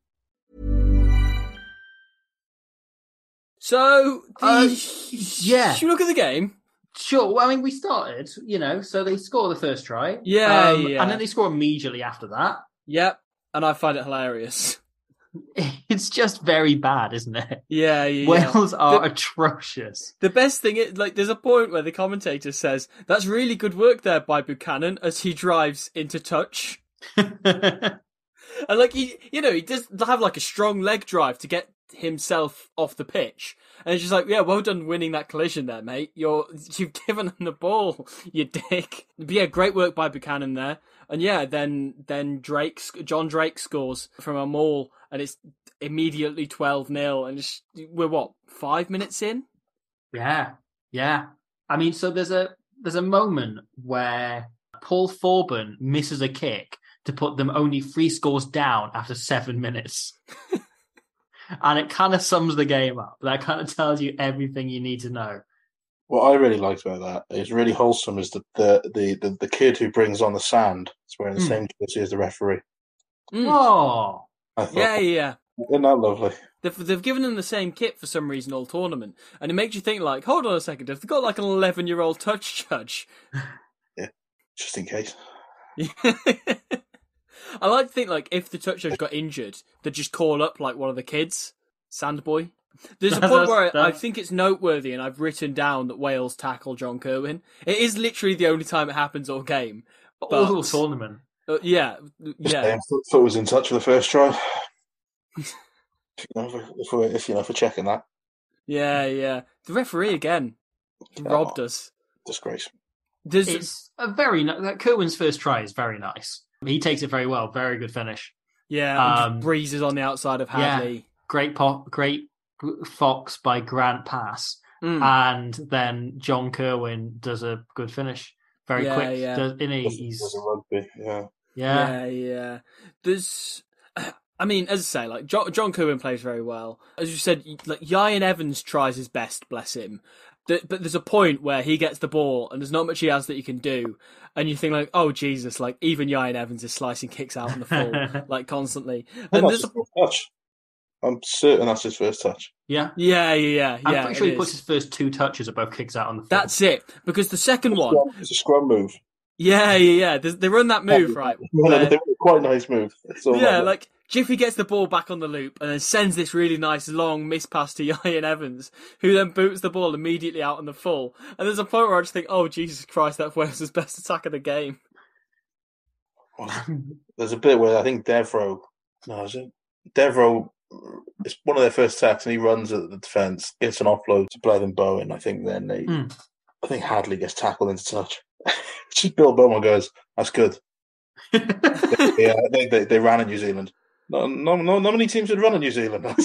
So, the... Uh, yeah. Should we look at the game? Sure. Well, I mean, we started, you know, so they score the first try. Yeah, um, yeah. And then they score immediately after that. Yep, and I find it hilarious. It's just very bad, isn't it? Yeah, yeah. Wales are The- atrocious. The best thing is, like, there's a point where the commentator says, "That's really good work there by Buchanan," as he drives into touch. And, like, he, you know, he does have, like, a strong leg drive to get himself off the pitch. And it's just like, yeah, well done winning that collision there, mate. You're, you've given him the ball, you dick. But yeah, great work by Buchanan there. And yeah, then, then Drake, John Drake scores from a maul, and it's immediately twelve nil. And it's, we're what, five minutes in? Yeah, yeah. I mean, so there's a there's a moment where Paul Thorburn misses a kick to put them only three scores down after seven minutes. And it kind of sums the game up. That kind of tells you everything you need to know. What I really liked about that is really wholesome is the the the, the, the kid who brings on the sand is wearing the Mm. same jersey as the referee. Mm. Oh, I thought, Yeah, yeah, yeah. isn't that lovely? They've, they've given them the same kit for some reason all tournament. And it makes you think, like, hold on a second, have they got like an eleven-year-old touch judge? Just in case. I like to think, like, if the touch judge got injured, they'd just call up, like, one of the kids, Sandboy, There's a That's- point where I, I that's- think it's noteworthy, and I've written down that Wales tackle John Kirwin. It is literally the only time it happens all game. But, All the tournament. uh, yeah, yeah, Yeah, foot, foot was in touch for the first try. if, you know, if, if, we're, if you know, for checking that, yeah, yeah. The referee again robbed us. disgrace. There's, It's a very ni- that Kerwin's first try is very nice. He takes it very well. Very good finish. yeah, and just um, breezes on the outside of Hadley. Great pop. Great Fox by Grant pass, Mm. and then John Kerwin does a good finish. Very Yeah, quick. yeah. Does, in a, There's he's a rugby, yeah. yeah. Yeah, yeah. There's, I mean, as I say, like John, John Kirwin plays very well. As you said, like Ian Evans tries his best, bless him. But there's a point where he gets the ball and there's not much he has that he can do, and you think like, oh Jesus, like even Ian Evans is slicing kicks out on the full like constantly. I think And that's there's his a, first touch. I'm certain that's his first touch. Yeah. yeah, yeah, yeah, I'm yeah. pretty sure it he puts is. his first two touches are both kicks out on the field. That's it, because the second one, It's a scrum move. yeah, yeah, yeah. There's, they run that move right. where- They were quite a nice move. That's all Yeah, that- like Jiffy gets the ball back on the loop and then sends this really nice long miss pass to Ian Evans, who then boots the ball immediately out on the full. And there's a point where I just think, oh Jesus Christ, that's Wales' best attack of the game. There's a bit where I think Devro, no, is it? Devro, it's one of their first attacks, and he runs at the defence, gets an offload to Blythe Bowen. I think then they, Mm. I think Hadley gets tackled into touch. Just Bill Bowman goes, "That's good." Yeah, they, they they ran in New Zealand. No, no, no, not many teams would run in New Zealand. I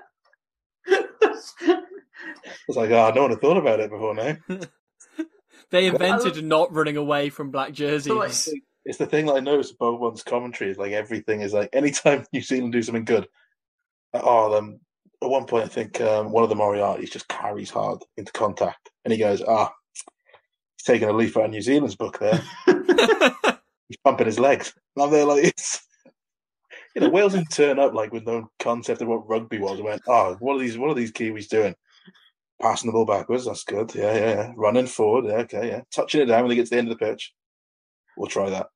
was like, oh, no one had thought about it before now. They invented not running away from black jerseys. like- It's the thing that I noticed about Bowman's commentary is like everything is like anytime New Zealand do something good. Oh, um, at one point I think um, one of the Moriartys just carries hard into contact, and he goes, "Ah, he's taking a leaf out of New Zealand's book there. He's pumping his legs." And I'm there like, it's, you know, Wales didn't turn up like with no concept of what rugby was. I went, "Oh, what are these? What are these Kiwis doing? Passing the ball backwards. That's good. Yeah, yeah, yeah. Running forward. Yeah, okay, yeah. Touching it down when they get to the end of the pitch. We'll try that."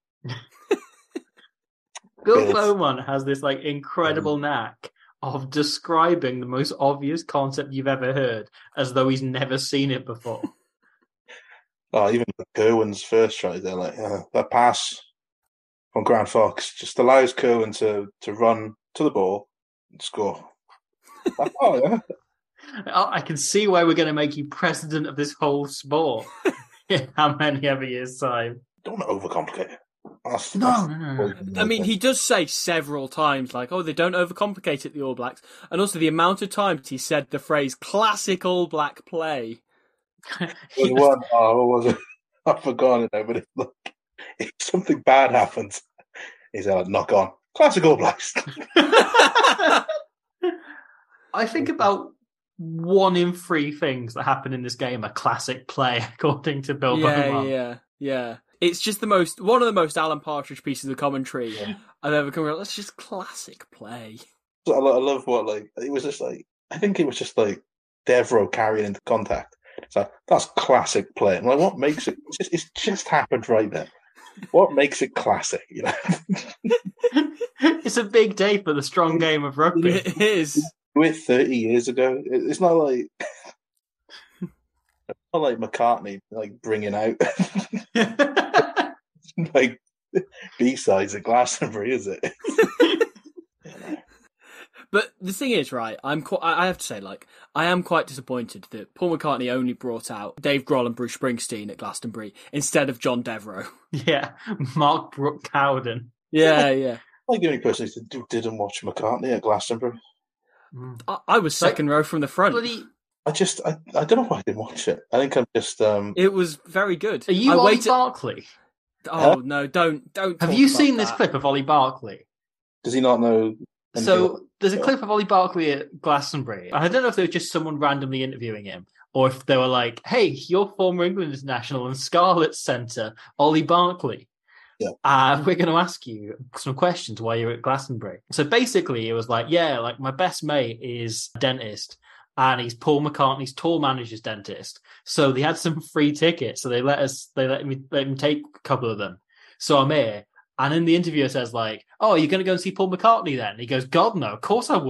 Bill Yes. Bowman has this like incredible knack of describing the most obvious concept you've ever heard as though he's never seen it before. Oh, even Kerwin's first try, they're like, uh, that pass from Grant Fox just allows Kerwin to, to run to the ball and score. Like, oh, yeah. I I can see why we're going to make you president of this whole sport in how many ever years' time. Don't overcomplicate it. That's, No, that's- no, no, no. I mean, he does say several times, like, oh, they don't overcomplicate it, the All Blacks. And also the amount of times he said the phrase classic All Black play. There's one, oh, what was it? I've forgotten it now, but it's like, if something bad happens, he's like, knock on. Classic All Blacks. I think about one in three things that happen in this game are classic play, according to Bill yeah, Bowman. yeah, yeah. It's just the most, one of the most Alan Partridge pieces of commentary Yeah. I've ever come across. That's just classic play. So I, lo- I love what, like, it was just like, I think it was just like Devro carrying into contact. It's like, that's classic play. I'm like, what makes it? It's just, it's just happened right there. What makes it classic? You know, It's a big day for the strong game of rugby. It is. do it thirty years ago. It- It's not like, it's not like McCartney like bringing out like B sides at Glastonbury, is it? But the thing is, right, I'm qu- I I have to say, like, I am quite disappointed that Paul McCartney only brought out Dave Grohl and Bruce Springsteen at Glastonbury instead of John Devereux. Yeah, Mark Brooke Cowden. Yeah, yeah. Like the only person who didn't watch McCartney at Glastonbury. I, I was second row from the front. Bloody, I just, I, I don't know why I didn't watch it. I think I'm just, um, It was very good. are you I Ollie waited- Barkley? Oh Huh? no! Don't don't. Have talk you about seen this that. clip of Ollie Barkley? does he not know? anything So there's a Yeah. clip of Ollie Barkley at Glastonbury. And I don't know if they were just someone randomly interviewing him or if they were like, hey, you're former England international and Scarlet Centre, Ollie Barkley. Yeah. Uh, we're going to ask you some questions while you're at Glastonbury. So basically it was like, yeah, like my best mate is a dentist and he's Paul McCartney's tour manager's dentist. So they had some free tickets. So they let us, they let me, let him take a couple of them. So I'm here. And then the interviewer says like, oh, you're going to go and see Paul McCartney then? And he goes, God, no, of course I wouldn't.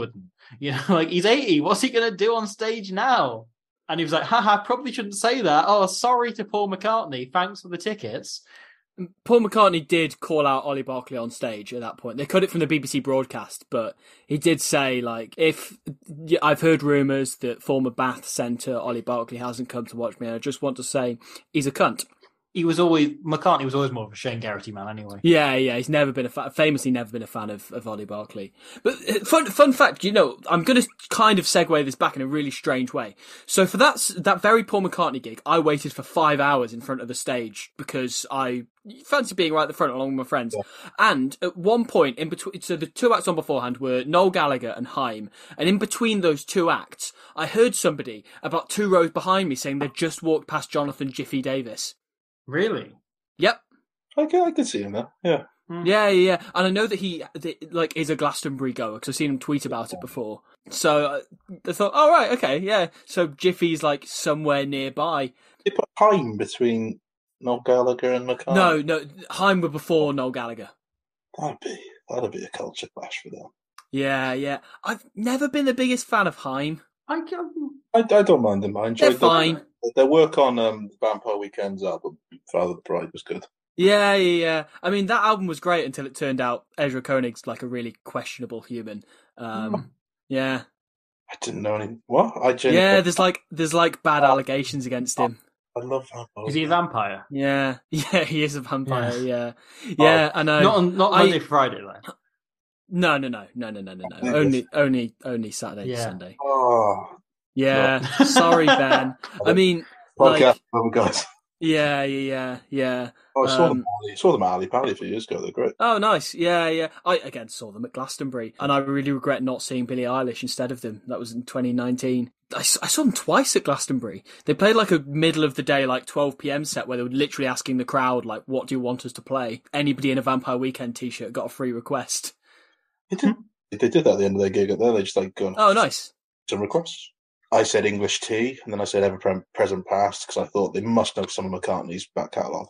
You know, like he's eighty. What's he going to do on stage now? And he was like, haha, probably shouldn't say that. Oh, sorry to Paul McCartney. Thanks for the tickets. Paul McCartney did call out Ollie Barkley on stage at that point. They cut it from the B B C broadcast, but he did say, like, if I've heard rumours that former Bath centre Ollie Barkley hasn't come to watch me, and I just want to say he's a cunt. He was always, McCartney was always more of a Shane Garrity man anyway. Yeah, yeah, he's never been a fa- famously never been a fan of, of Ollie Barkley. But fun fun fact, you know, I'm going to kind of segue this back in a really strange way. So for that that very Paul McCartney gig, I waited for five hours in front of the stage because I fancy being right at the front along with my friends. Yeah. And at one point in between, so the two acts on beforehand were Noel Gallagher and Haim, and in between those two acts, I heard somebody about two rows behind me saying they'd just walked past Jonathan Jiffy Davis. Really? Yep. Okay, I can see him there. Yeah. Mm. Yeah, yeah, yeah. And I know that he that, like is a Glastonbury goer because I've seen him tweet about it before. So uh, I thought, oh right, okay, yeah. So Jiffy's like somewhere nearby. They put Haim between Noel Gallagher and McCartney. No, no, Haim were before Noel Gallagher. That'd be that'd be a culture clash for them. Yeah, yeah. I've never been the biggest fan of Haim. I can... I, I don't mind them. I enjoyed They're fine. Their, their work on um, Vampire Weekend's album, Father the Bride, was good. Yeah, yeah, yeah. I mean, that album was great until it turned out Ezra Koenig's like a really questionable human. Um, oh. Yeah. I didn't know any. What? I genuinely... Yeah, there's like there's like bad allegations against him. I love Vampire. Is he a vampire? Yeah, yeah, he is a vampire. Yeah, yeah, yeah oh. I know. Not on, not Monday, I... Friday though. No, no, no, no, no, no, no, no. Only, only, only Saturday yeah. to Sunday. Oh, yeah. No. Sorry, Ben. I mean, podcast, like, oh guys. Yeah, yeah, yeah, yeah. Oh, I saw um, them. I saw them at Ali Pally a few years ago. They're great. Oh, nice. Yeah, yeah. I again saw them at Glastonbury, and I really regret not seeing Billie Eilish instead of them. That was in twenty nineteen. I, I saw them twice at Glastonbury. They played like a middle of the day, like twelve p.m. set where they were literally asking the crowd, like, "What do you want us to play?" Anybody in a Vampire Weekend t-shirt got a free request. They did. They did that at the end of their gig. There, they just like going. Oh, nice. Some requests. I said English tea, and then I said ever present past because I thought they must know some of McCartney's back catalogue.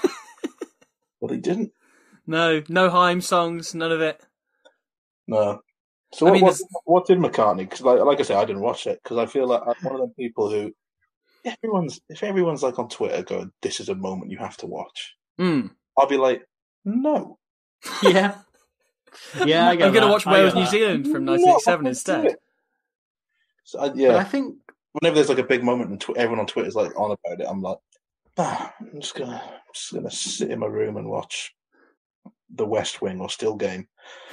But they didn't. No, no Haim songs, none of it. No. So what, I mean, what, what did McCartney? Because like, like I said, I didn't watch it because I feel like I'm one of them people who, if everyone's if everyone's like on Twitter going, "This is a moment you have to watch," mm. I'll be like, "No." Yeah. Yeah, I I'm going to watch Wales, New Zealand from nineteen eighty-seven no, instead. So, I, yeah, but I think whenever there's like a big moment and tw- everyone on Twitter is like on about it, I'm like, ah, I'm just gonna, I'm just gonna sit in my room and watch The West Wing or Still Game.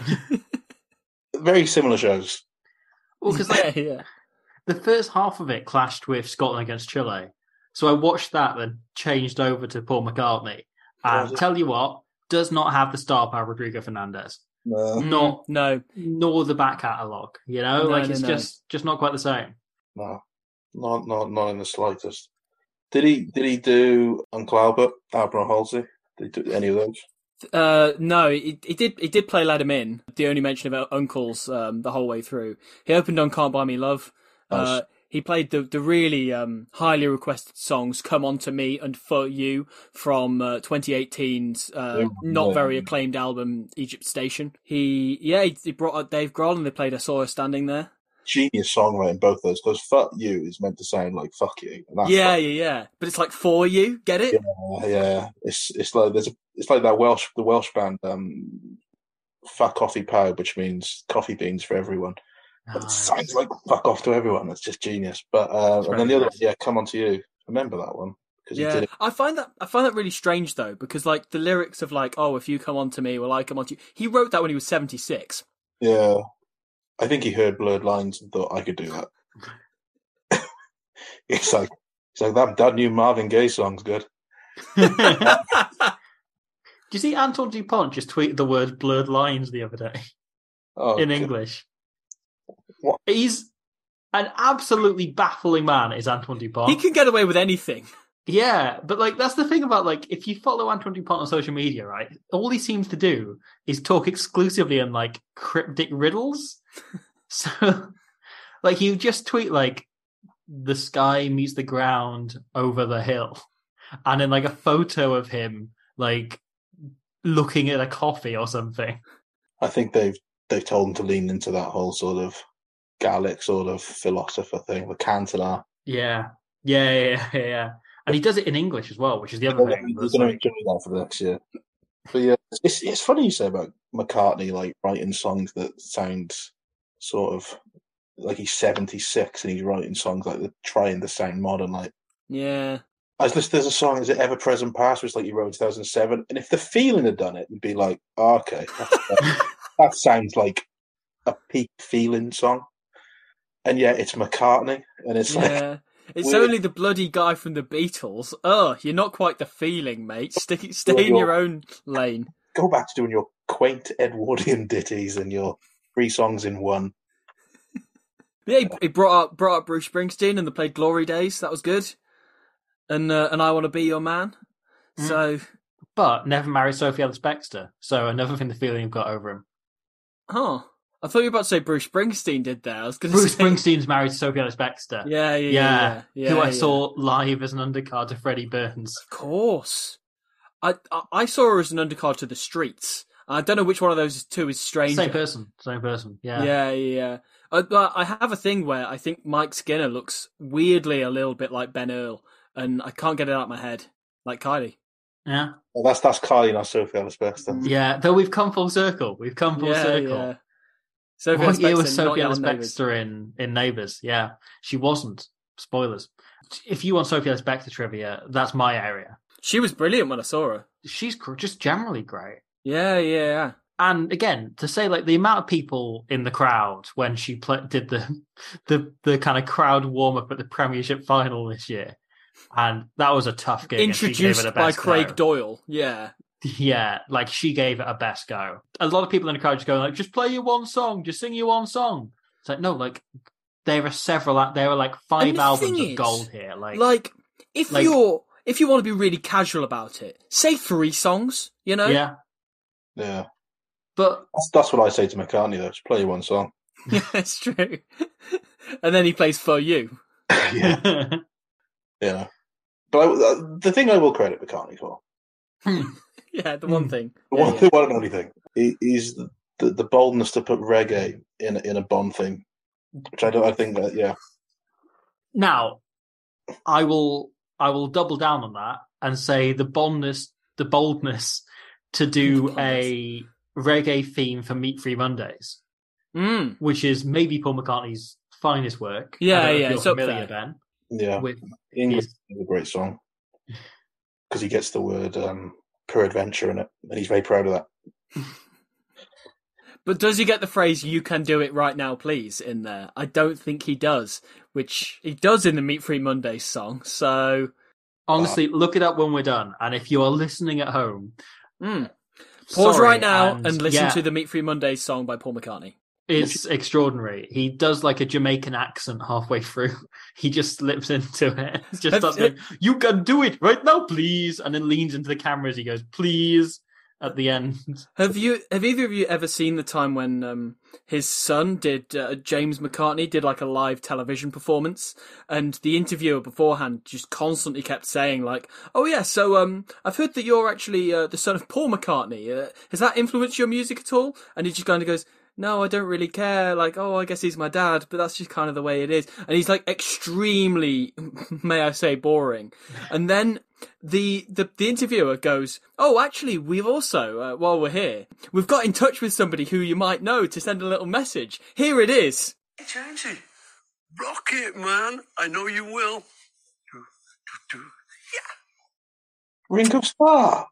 Very similar shows. Well, because like, yeah, yeah. the first half of it clashed with Scotland against Chile, so I watched that, then changed over to Paul McCartney, and tell you what, does not have the star power Rodrigo Fernandez. No, not no, nor the back catalogue. You know, no, like no, it's no. just just not quite the same. No, not not not in the slightest. Did he did he do Uncle Albert, Albert and Halsey? Did he do any of those? Uh, no, he, he did. He did play Let 'Em In. The only mention of Uncles um, the whole way through. He opened on Can't Buy Me Love. Nice. Uh, he played the the really um, highly requested songs "Come On to Me" and "For You" from uh, twenty eighteen's uh, Yeah, not yeah. very acclaimed album Egypt Station. He yeah he, he brought out Dave Grohl and they played "I Saw Her Standing There." Genius songwriting, both those, because "fuck you" is meant to sound like "fuck you." And that's Yeah, like, yeah, yeah. But it's like "For You," get it? yeah, yeah. It's it's like there's a it's like that Welsh the Welsh band um, "Fuck Coffee Pow," which means coffee beans for everyone. But it sounds like "fuck off" to everyone. It's just genius. But uh, and then the other one, yeah, "Come On to You." Remember that one? Yeah, did it. I find that I find that really strange though, because like the lyrics of like, "Oh, if you come on to me, well, I come on to you." He wrote that when he was seventy-six. Yeah, I think he heard Blurred Lines and thought I could do that. It's like it's like that that new Marvin Gaye song's good. Do you see Anton Dupont just tweeted the word "blurred lines" the other day Oh, in okay. English? What? He's an absolutely baffling man, is Antoine Dupont. He can get away with anything. Yeah, but like that's the thing about like if you follow Antoine Dupont on social media, right? All he seems to do is talk exclusively in like cryptic riddles. So, like he would just tweet like the sky meets the ground over the hill, and then like a photo of him like looking at a coffee or something. I think they've they've told him to lean into that whole sort of Gallic sort of philosopher thing, the Cantonar. Yeah. Yeah, yeah, yeah, yeah. And he does it in English as well, which is the other You're thing. going That's to like, enjoy that for the next year. But yeah, it's it's funny you say about McCartney like writing songs that sound sort of like he's seventy-six and he's writing songs like they're trying to sound modern. Like, Yeah. I was listening, there's a song, is it Ever Present Past, which like he wrote in two thousand seven, and if The Feeling had done it, you'd be like, oh, okay, that's, that sounds like a peak Feeling song. And yet it's McCartney, and it's like... Yeah. It's weird. only the bloody guy from the Beatles. Oh, you're not quite the Feeling, mate. Stick, stay Well, in you're- your own lane. Go back to doing your quaint Edwardian ditties and your three songs in one. Yeah, he, he brought up brought up Bruce Springsteen and they played Glory Days. That was good. And uh, and I Want to Be Your Man. Mm. So, but never married Sophie Ellis-Bextor. So another thing the Feeling have got over him. huh. I thought you were about to say Bruce Springsteen did that. I was going to Bruce say... Springsteen's married to Sophie Ellis-Bextor. Yeah, yeah, yeah. Yeah, yeah, yeah who I yeah. saw live as an undercard to Freddie Burns. Of course. I, I I saw her as an undercard to The Streets. I don't know which one of those two is stranger. Same person, same person. Yeah, Yeah, yeah, yeah. I, but I have a thing where I think Mike Skinner looks weirdly a little bit like Ben Earl, and I can't get it out of my head. Like Kylie. yeah, Well, that's that's Kylie, not Sophie Ellis-Bextor. yeah. Though we've come full circle. We've come full yeah, circle. yeah. Sophie What year Ellis-Bextor, was not Sophie yet on Ellis-Bextor in in Neighbours? Yeah, she wasn't. Spoilers. If you want Sophie Ellis-Bextor trivia, that's my area. She was brilliant when I saw her. She's gr- just generally great. Yeah, yeah, yeah. And again, to say like the amount of people in the crowd when she play- did the the the kind of crowd warm up at the Premiership final this year, and that was a tough gig. and she gave Introduced it a by best Craig go. Doyle. Yeah. Yeah, like she gave it a best go. A lot of people in the crowd just going like, "Just play your one song, just sing your one song." It's like no, like there are several. There are like And five the albums thing of is, gold here. Like, Like, if like- you're if you want to be really casual about it, say three songs. You know. yeah, Yeah. but That's, that's what I say to McCartney, though. Just play your one song. Yeah, it's true. And then he plays For You. yeah. Yeah. But I, the thing I will credit McCartney for, Yeah, the one thing. the Yeah, one, yeah. the one and only thing, i- is the, the, the boldness to put reggae in in a Bond thing, which I don't. I think that yeah. now I will I will double down on that and say the boldness the boldness to do a reggae theme for Meat Free Mondays, Mm. which is maybe Paul McCartney's finest work. Yeah, I don't know if yeah, you're it's up familiar, there. Ben. Yeah, With English his- is a great song because he gets the word um, "peradventure" in it, and he's very proud of that. But does he get the phrase "You can do it right now, please" in there? I don't think he does, which he does in the Meat Free Mondays song. So, honestly, look it up when we're done, and if you are listening at home, mm. pause sorry, right now and, listen yeah, to the Meat Free Mondays song by Paul McCartney. It's extraordinary. He does like a Jamaican accent halfway through. He just slips into it. It's just Have- starts going, "You can do it right now, please," and then leans into the camera as he goes, "Please," at the end. Have you? Have either of you ever seen the time when um, his son did uh, James McCartney did like a live television performance, and the interviewer beforehand just constantly kept saying like, "Oh yeah, so um, I've heard that you're actually uh, the son of Paul McCartney. Uh, has that influenced your music at all?" And he just kind of goes, "No, I don't really care. Like, oh, I guess he's my dad, but that's just kind of the way it is." And he's like extremely, may I say, boring. And then the the, the interviewer goes, "Oh, actually, we've also, uh, while we're here, we've got in touch with somebody who you might know to send a little message. Here it is." Hey, Jamesy, rock it, man. I know you will. Do, do, do. Ringo Starr.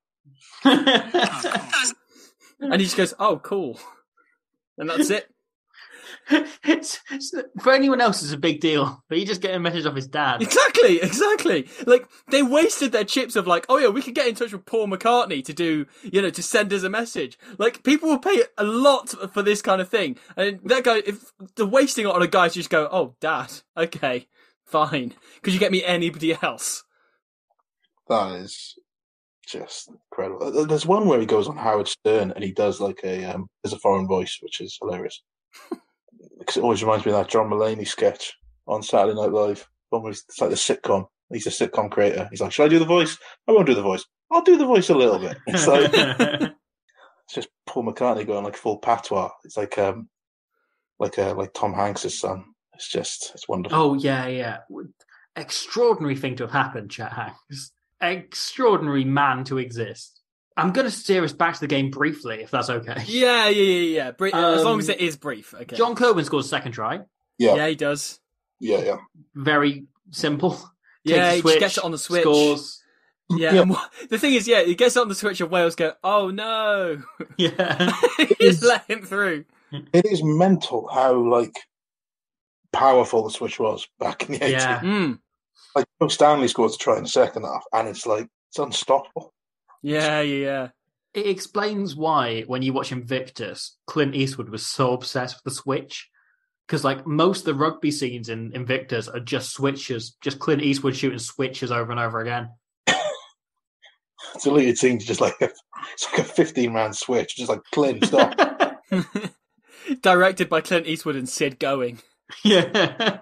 And he just goes, "Oh, cool." And that's it. it's, it's, for anyone else, it's a big deal, but you just get a message off his dad. Exactly, exactly. Like, they wasted their chips of like, "Oh yeah, we could get in touch with Paul McCartney to do, you know, to send us a message." Like, people will pay a lot for this kind of thing. And that guy, if they're wasting it on a guy to just go, "Oh, dad, okay, fine. Could you get me anybody else?" That is just incredible. There's one where he goes on Howard Stern and he does like a um, there's a foreign voice, which is hilarious. Because it always reminds me of that John Mulaney sketch on Saturday Night Live. Almost, it's like the sitcom. He's a sitcom creator. He's like, "Should I do the voice? I won't do the voice. I'll do the voice a little bit." It's like it's just Paul McCartney going like full patois. It's like um, like uh, like Tom Hanks' son. It's just it's wonderful. Oh yeah, yeah. Extraordinary thing to have happened, Chet Hanks. Extraordinary man to exist. I'm going to steer us back to the game briefly, if that's okay. Yeah, yeah, yeah, yeah. Bri- Um, as long as it is brief. Okay. John Kerwin scores a second try. Yeah, Yeah, he does. yeah, yeah. Very simple. Yeah, Takes he a switch, just gets it on the switch. Scores. Yeah. Yeah. And wha- the thing is, yeah, he gets it on the switch and Wales go, oh no. Yeah. Just let him through. It is mental how like powerful the switch was back in the eighties. Yeah. Mm. Like Joe Stanley scores a try in the second half, and it's like it's unstoppable. Yeah, yeah, yeah. It explains why, when you watch Invictus, Clint Eastwood was so obsessed with the switch. Because, like, most of the rugby scenes in Invictus are just switches, just Clint Eastwood shooting switches over and over again. Deleted scenes just like a, it's like a fifteen-man switch, just like Clint, stop. Directed by Clint Eastwood and Sid Going. Yeah.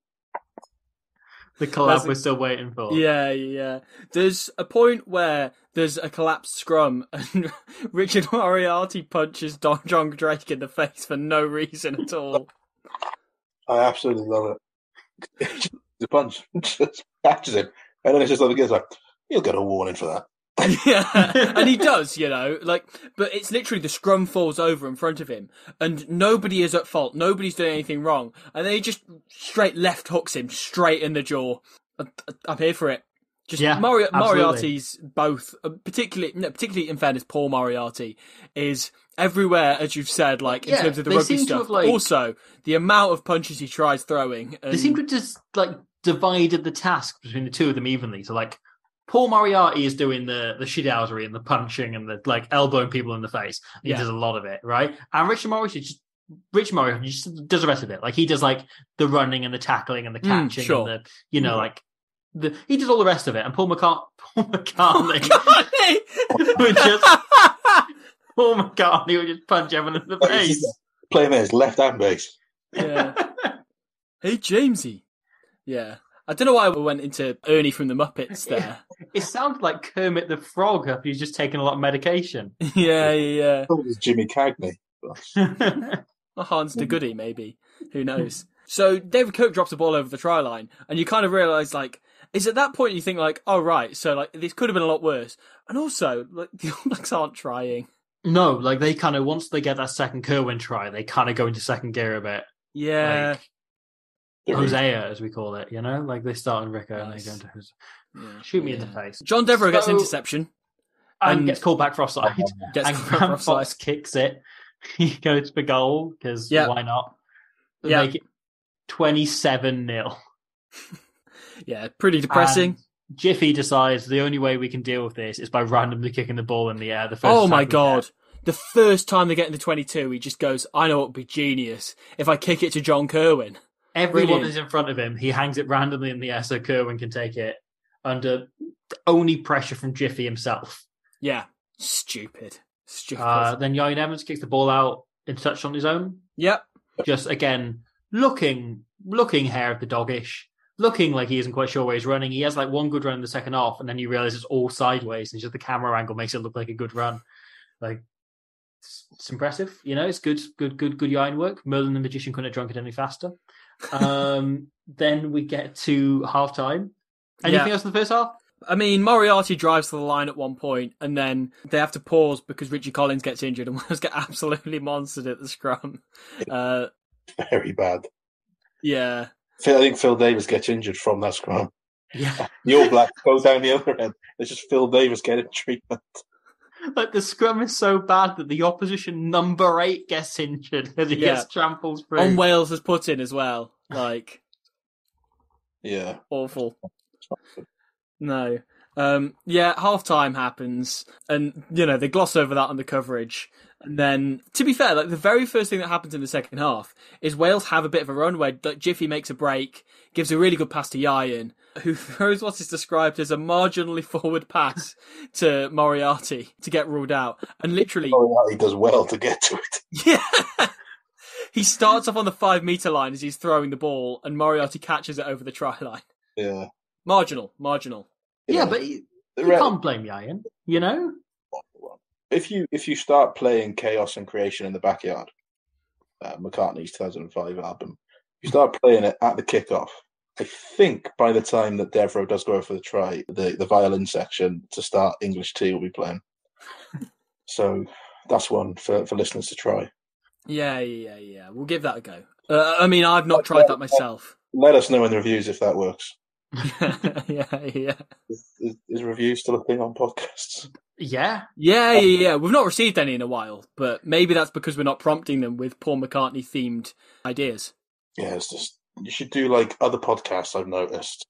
The collab That's a- we're still waiting for. Yeah, yeah. There's a point where there's a collapsed scrum and Richard Moriarty punches Don John Drake in the face for no reason at all. I absolutely love it. The punch just catches him, and then it's just like the guy's like, "You'll get a warning for that." Yeah, and he does, you know, like, but it's literally the scrum falls over in front of him, and nobody is at fault. Nobody's doing anything wrong, and then he just straight left hooks him straight in the jaw. I, I'm here for it. Just Yeah, Mori- absolutely. Moriarty's both, uh, particularly, no, particularly in fairness, Paul Moriarty is everywhere, as you've said, like in Yeah, terms of the they rugby seem to stuff. have, like- Also, the amount of punches he tries throwing. And... They seem to have just, like, divided the task between the two of them evenly. So, like, Paul Moriarty is doing the, the shithousery and the punching and the, like, elbowing people in the face. He Yeah. does a lot of it, right? And Richard Moriarty just, Richard Moriarty just does the rest of it. Like, he does, like, the running and the tackling and the Mm, catching sure. and the, you know, like, the, he does all the rest of it. And Paul, McCart- Paul McCartney would just, Paul McCartney would just punch everyone in the Like, he's face. just playing his left hand base. Yeah. Hey, Jamesy. Yeah. I don't know why we went into Ernie from the Muppets there. It sounded like Kermit the Frog after he's just taken a lot of medication. yeah, yeah, Oh, it was Jimmy Cagney. yeah. Or Hans de Goody, maybe. Who knows? So David Cook drops the ball over the try line, and you kind of realise, like, is at that point you think, like, oh, right, so, like, this could have been a lot worse. And also, like, the All Blacks aren't trying. No, like they kind of, once they get that second Kerwin try, they kind of go into second gear a bit. Yeah. Like Hosea, as we call it, you know? Like they start in Ricker and Nice. they go into Hosea. Yeah. Shoot me Yeah. in the face. John Devereux gets So- interception. And, And- gets called back for offside. Gets and called back Grant for offside. Fox kicks it. He goes for goal, because Yeah. why not? They Yeah. make it twenty-seven nil. Yeah, pretty depressing. And Jiffy decides the only way we can deal with this is by randomly kicking the ball in the air. The first Oh time my we god. get. The first time they get into twenty-two, he just goes, I know what would be genius if I kick it to John Kerwin. Everyone Brilliant. is in front of him. He hangs it randomly in the air so Kerwin can take it under only pressure from Jiffy himself. Yeah. Stupid. Stupid. Uh, then Ryan Evans kicks the ball out in touch on his own. yep. Just again, looking looking hair of the doggish, looking like he isn't quite sure where he's running. He has like one good run in the second half, and then you realise it's all sideways. It's just the camera angle makes it look like a good run. Like it's, it's impressive, you know. It's good, good, good, good yarn work. Merlin the magician couldn't have drunk it any faster. Um, then we get to half time. Anything Yeah. else in the first half? I mean, Moriarty drives to the line at one point, and then they have to pause because Richie Collins gets injured and Wales get absolutely monstered at the scrum. Uh, Very bad. yeah. Phil- I think Phil Davis gets injured from that scrum. Yeah. The All Blacks go down the other end. It's just Phil Davis getting treatment. Like the scrum is so bad that the opposition number eight gets injured as he Yeah. gets trampled through. On Wales has put in as well. Like, Yeah. awful. No. Um, yeah, half time happens, and, you know, they gloss over that on the coverage. And then, to be fair, like, the very first thing that happens in the second half is Wales have a bit of a run where like, Jiffy makes a break, gives a really good pass to Yayan, who throws what is described as a marginally forward pass to Moriarty to get ruled out. And literally, Oh, he does well to get to it. yeah, he starts off on the five metre line as he's throwing the ball, and Moriarty catches it over the try line. Yeah. Marginal, marginal. yeah, but you, The you re- can't blame Yayan, you know? If you if you start playing chaos and creation in the backyard, uh, McCartney's two thousand five album. You start playing it at the kickoff. I think by the time that Devereaux does go over for the try, the, the violin section to start English Tea will be playing. So that's one for, for listeners to try. Yeah, yeah, yeah. We'll give that a go. Uh, I mean, I've not tried that myself. Let us know in the reviews if that works. yeah, yeah. Is, is, is reviews still a thing on podcasts? Yeah. Yeah, yeah, yeah. We've not received any in a while, but maybe that's because we're not prompting them with Paul McCartney themed ideas. Yeah, it's just, you should do like other podcasts I've noticed.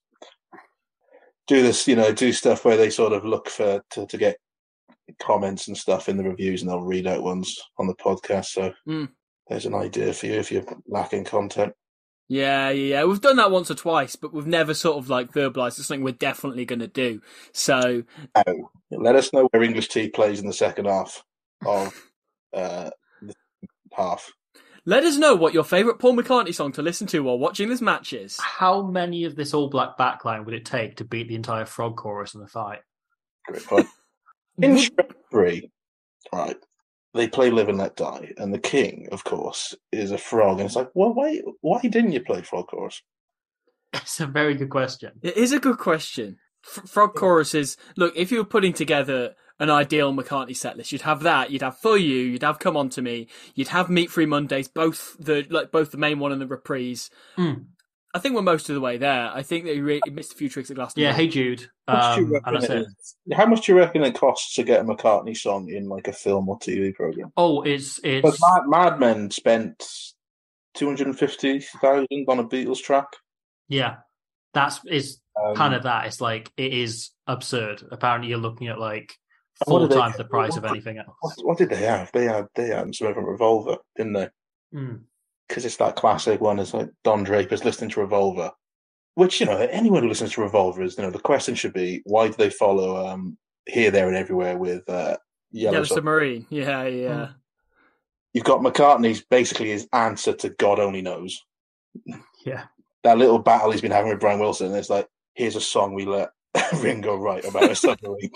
Do this, you know, do stuff where they sort of look for to, to get comments and stuff in the reviews and they'll read out ones on the podcast. So mm. there's an idea for you if you're lacking content. Yeah, yeah, yeah. We've done that once or twice, but we've never sort of like verbalised it's something we're definitely going to do. So oh, let us know where English Tea plays in the second half of uh, the half. Let us know what your favourite Paul McCartney song to listen to while watching this match is. How many of this All Black backline would it take to beat the entire frog chorus in the fight? Great point. In Shrek three, right, they play Live and Let Die, and the king, of course, is a frog. And it's like, well, why why didn't you play frog chorus? It's a very good question. It is a good question. F- frog choruses, look, if you were putting together an ideal McCartney setlist, you'd have that, you'd have For You, you'd have Come On To Me, you'd have Meat Free Mondays, both the like both the main one and the reprise. Mm. I think we're most of the way there. I think that he really missed a few tricks at Glastonbury. Yeah, Hey Jude. Um, and that's it. It, how much do you reckon it costs to get a McCartney song in like a film or T V program? Oh, it's it's. But Mad, Mad Men spent two hundred and fifty thousand on a Beatles track. Yeah, that's is um, kind of that. It's like it is absurd. Apparently, you're looking at like four times the price what, of anything else. What, what did they have? They had they had some of a Revolver, didn't they? Mm. Because it's that classic one. It's like Don Draper's listening to Revolver, which, you know, anyone who listens to Revolver is, you know, the question should be, why do they follow um, Here, There and Everywhere with uh, Yellow, Yellow Submarine? Submarine? Yeah, yeah. Mm. You've got McCartney's basically his answer to God Only Knows. Yeah. That little battle he's been having with Brian Wilson, it's like, here's a song we let Ringo write about a submarine.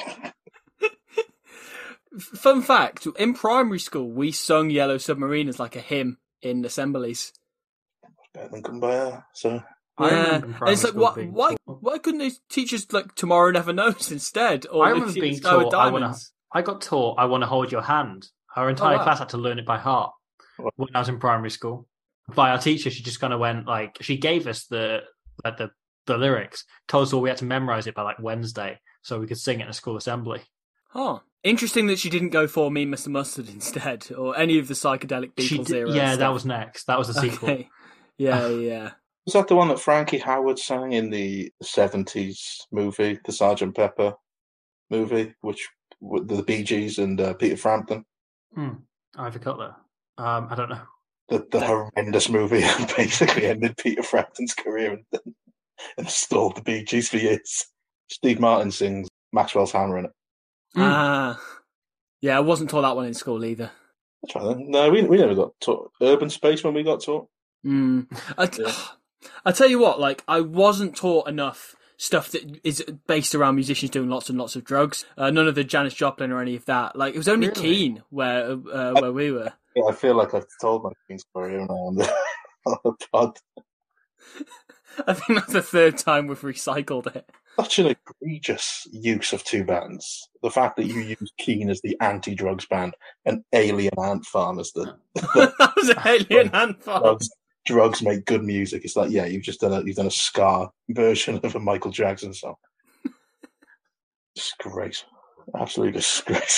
Fun fact, in primary school, we sung Yellow Submarine as like a hymn in assemblies. Better than Kumbaya, so... Yeah, and it's like, why, why, why couldn't they teach us like Tomorrow Never Knows instead? Or I remember being taught, I, wanna, I got taught, I Want to Hold Your Hand. Our entire oh, wow. class had to learn it by heart what? when I was in primary school. By our teacher, she just kind of went like, she gave us the like the, the lyrics, told us all we had to memorize it by like Wednesday so we could sing it in a school assembly. Oh, interesting that she didn't go for Me, Mister Mustard instead, or any of the psychedelic Beatles did, era. Yeah, stuff. that was next. That was the sequel. Okay. Yeah, yeah. Was that the one that Frankie Howard sang in the seventies movie, the Sergeant Pepper movie, which with the Bee Gees and uh, Peter Frampton? Hmm. Ivor Cutler. Um, I don't know. The, the horrendous movie that basically ended Peter Frampton's career and, and stalled the Bee Gees for years. Steve Martin sings Maxwell's Hammer in it. Ah. Mm. Uh, yeah, I wasn't taught that one in school either. That's right then. No, we, we never got taught Urban Space when we got taught. Mm. I, yeah. I tell you what, like, I wasn't taught enough stuff that is based around musicians doing lots and lots of drugs. Uh, none of the Janis Joplin or any of that. Like, it was only really? Keane where uh, where I, we were. Yeah, I feel like I've told my Keane story on the, on the pod. I think that's the third time we've recycled it. Such an egregious use of two bands. The fact that you use Keane as the anti-drugs band and Alien Ant Farm as the... the that was Alien Ant Farm. Drugs, drugs make good music. It's like, yeah, you've just done a, you've done a ska version of a Michael Jackson song. Disgrace. Absolute disgrace.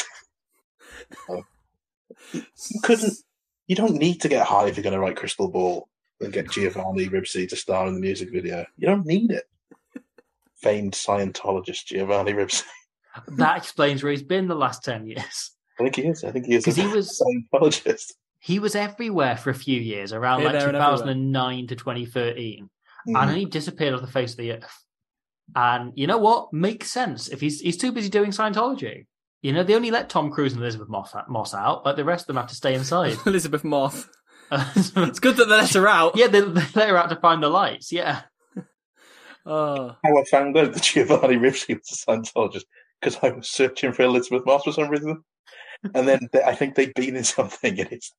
You couldn't... You don't need to get high if you're going to write Crystal Ball and get Giovanni Ribisi to star in the music video. You don't need it. Famed Scientologist Giovanni Ribisi. That explains where he's been the last ten years. I think he is. I think he is. Because he was Scientologist. He was everywhere for a few years, around Here, like two thousand nine to twenty thirteen, mm. and then he disappeared off the face of the earth. And you know what? Makes sense if he's he's too busy doing Scientology. You know, they only let Tom Cruise and Elizabeth Moss, Moss out, but the rest of them have to stay inside. Elizabeth Moss. It's good that they let her out. Yeah, they, they let her out to find the lights. Yeah. Oh. How I found out that Giovanni Ribisi was a Scientologist because I was searching for Elizabeth Moss for some reason, and then they, I think they'd been in something, and it's like,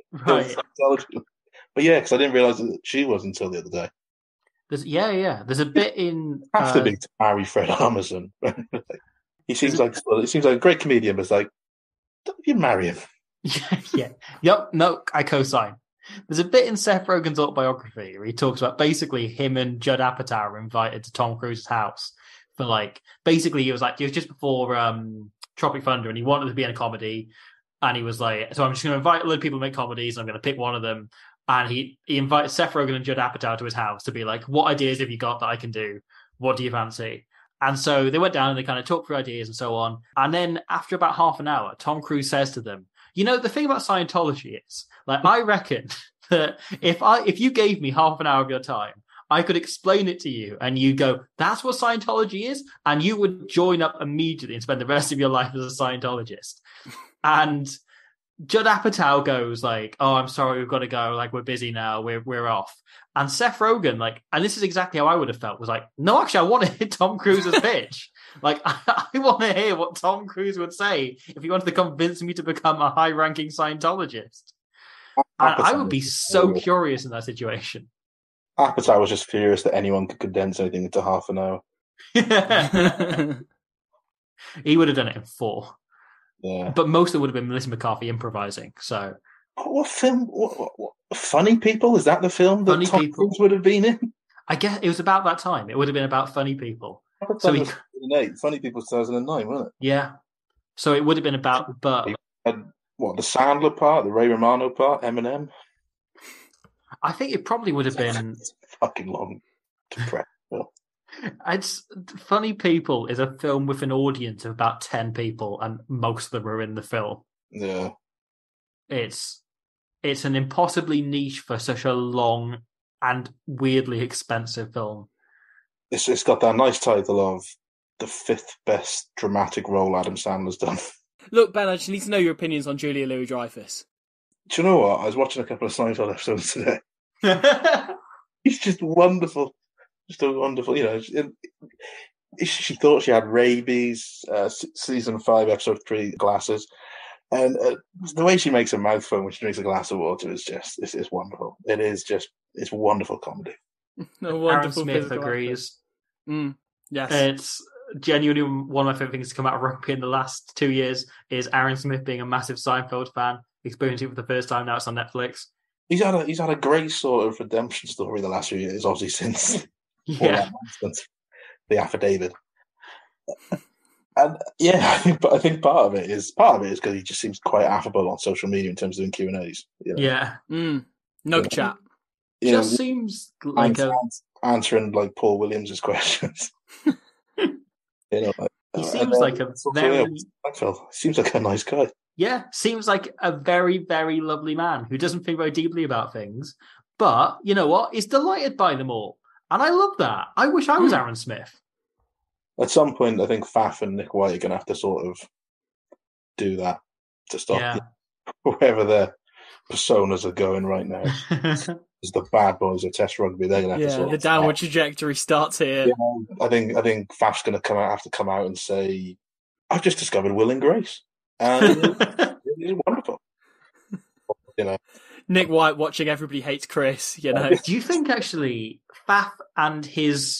Right. But yeah, because I didn't realise that she was until the other day. There's, yeah, yeah. There's a bit in. Have uh, to be to marry Fred Armisen. He seems like well, he seems like a great comedian, but it's like, don't you marry him? Yeah, yeah. Yep. No, I co-sign. There's a bit in Seth Rogen's autobiography where he talks about basically him and Judd Apatow were invited to Tom Cruise's house for like, basically he was like, it was just before um, Tropic Thunder and he wanted to be in a comedy. And he was like, so I'm just going to invite a lot of people to make comedies and I'm going to pick one of them. And he, he invited Seth Rogen and Judd Apatow to his house to be like, what ideas have you got that I can do? What do you fancy? And so they went down and they kind of talked through ideas and so on. And then after about half an hour, Tom Cruise says to them, you know, the thing about Scientology is, like, I reckon that if I if you gave me half an hour of your time, I could explain it to you and you go, that's what Scientology is? And you would join up immediately and spend the rest of your life as a Scientologist. And Judd Apatow goes like, oh, I'm sorry, we've got to go. Like, we're busy now. We're we're off. And Seth Rogen, like, and this is exactly how I would have felt, was like, no, actually, I want to hear Tom Cruise's pitch. Like, I, I want to hear what Tom Cruise would say if he wanted to convince me to become a high-ranking Scientologist. And I would be so curious in that situation. Apatow was just furious that anyone could condense anything into half an hour. He would have done it in four. Yeah. But most of it would have been Melissa McCarthy improvising, so... What film? What, what, what, Funny People? Is that the film that Funny Tom People. Cruise would have been in? I guess it was about that time. It would have been about funny people. So he, two thousand eight. Funny People two thousand nine, wasn't it? yeah. So it would have been about, but And what, the Sandler part, the Ray Romano part, Eminem? I think it probably would have been. It's fucking long to prep. It's Funny People is a film with an audience of about ten people, and most of them are in the film. Yeah. It's it's an impossibly niche for such a long and weirdly expensive film. It's it's got that nice title of the fifth best dramatic role Adam Sandler's done. Look, Ben, I just need to know your opinions on Julia Louis-Dreyfus. Do you know what? I was watching a couple of Seinfeld episodes today. He's just wonderful. Just a wonderful, you know. She, she thought she had rabies. Uh, season five, episode three, glasses. And uh, the way she makes a mouth foam when she drinks a glass of water is just, it's, it's wonderful. It is just, it's wonderful comedy. No, Aaron wonderful Smith physical agrees. Mm, yes. It's genuinely one of my favorite things to come out of rugby in the last two years is Aaron Smith being a massive Seinfeld fan, experiencing it for the first time. Now it's on Netflix. He's had a he's had a great sort of redemption story the last few years, obviously since all Yeah. that nonsense, the affidavit. And yeah, I think, but I think part of it is part of it is because he just seems quite affable on social media in terms of doing Q and A's. You know? Yeah. Mm, no Yeah. chat. You Just know, seems like a. answering like Paul Williams' questions. you know, like, He and seems then like a it's also, very. yeah, Seinfeld. Seems like a nice guy. Yeah, seems like a very, very lovely man who doesn't think very deeply about things. But, you know what? He's delighted by them all. And I love that. I wish I was Mm. Aaron Smith. At some point, I think Faf and Nick White are going to have to sort of do that to stop Yeah. wherever their personas are going right now. As the bad boys of Test Rugby, they're going to have to Yeah, sort the of downward trajectory starts here. Yeah, I think I think Faf's going to come out have to come out and say, "I've just discovered Will and Grace, and it's wonderful." You know, Nick White watching Everybody Hates Chris, you know. Do you think actually Faf and his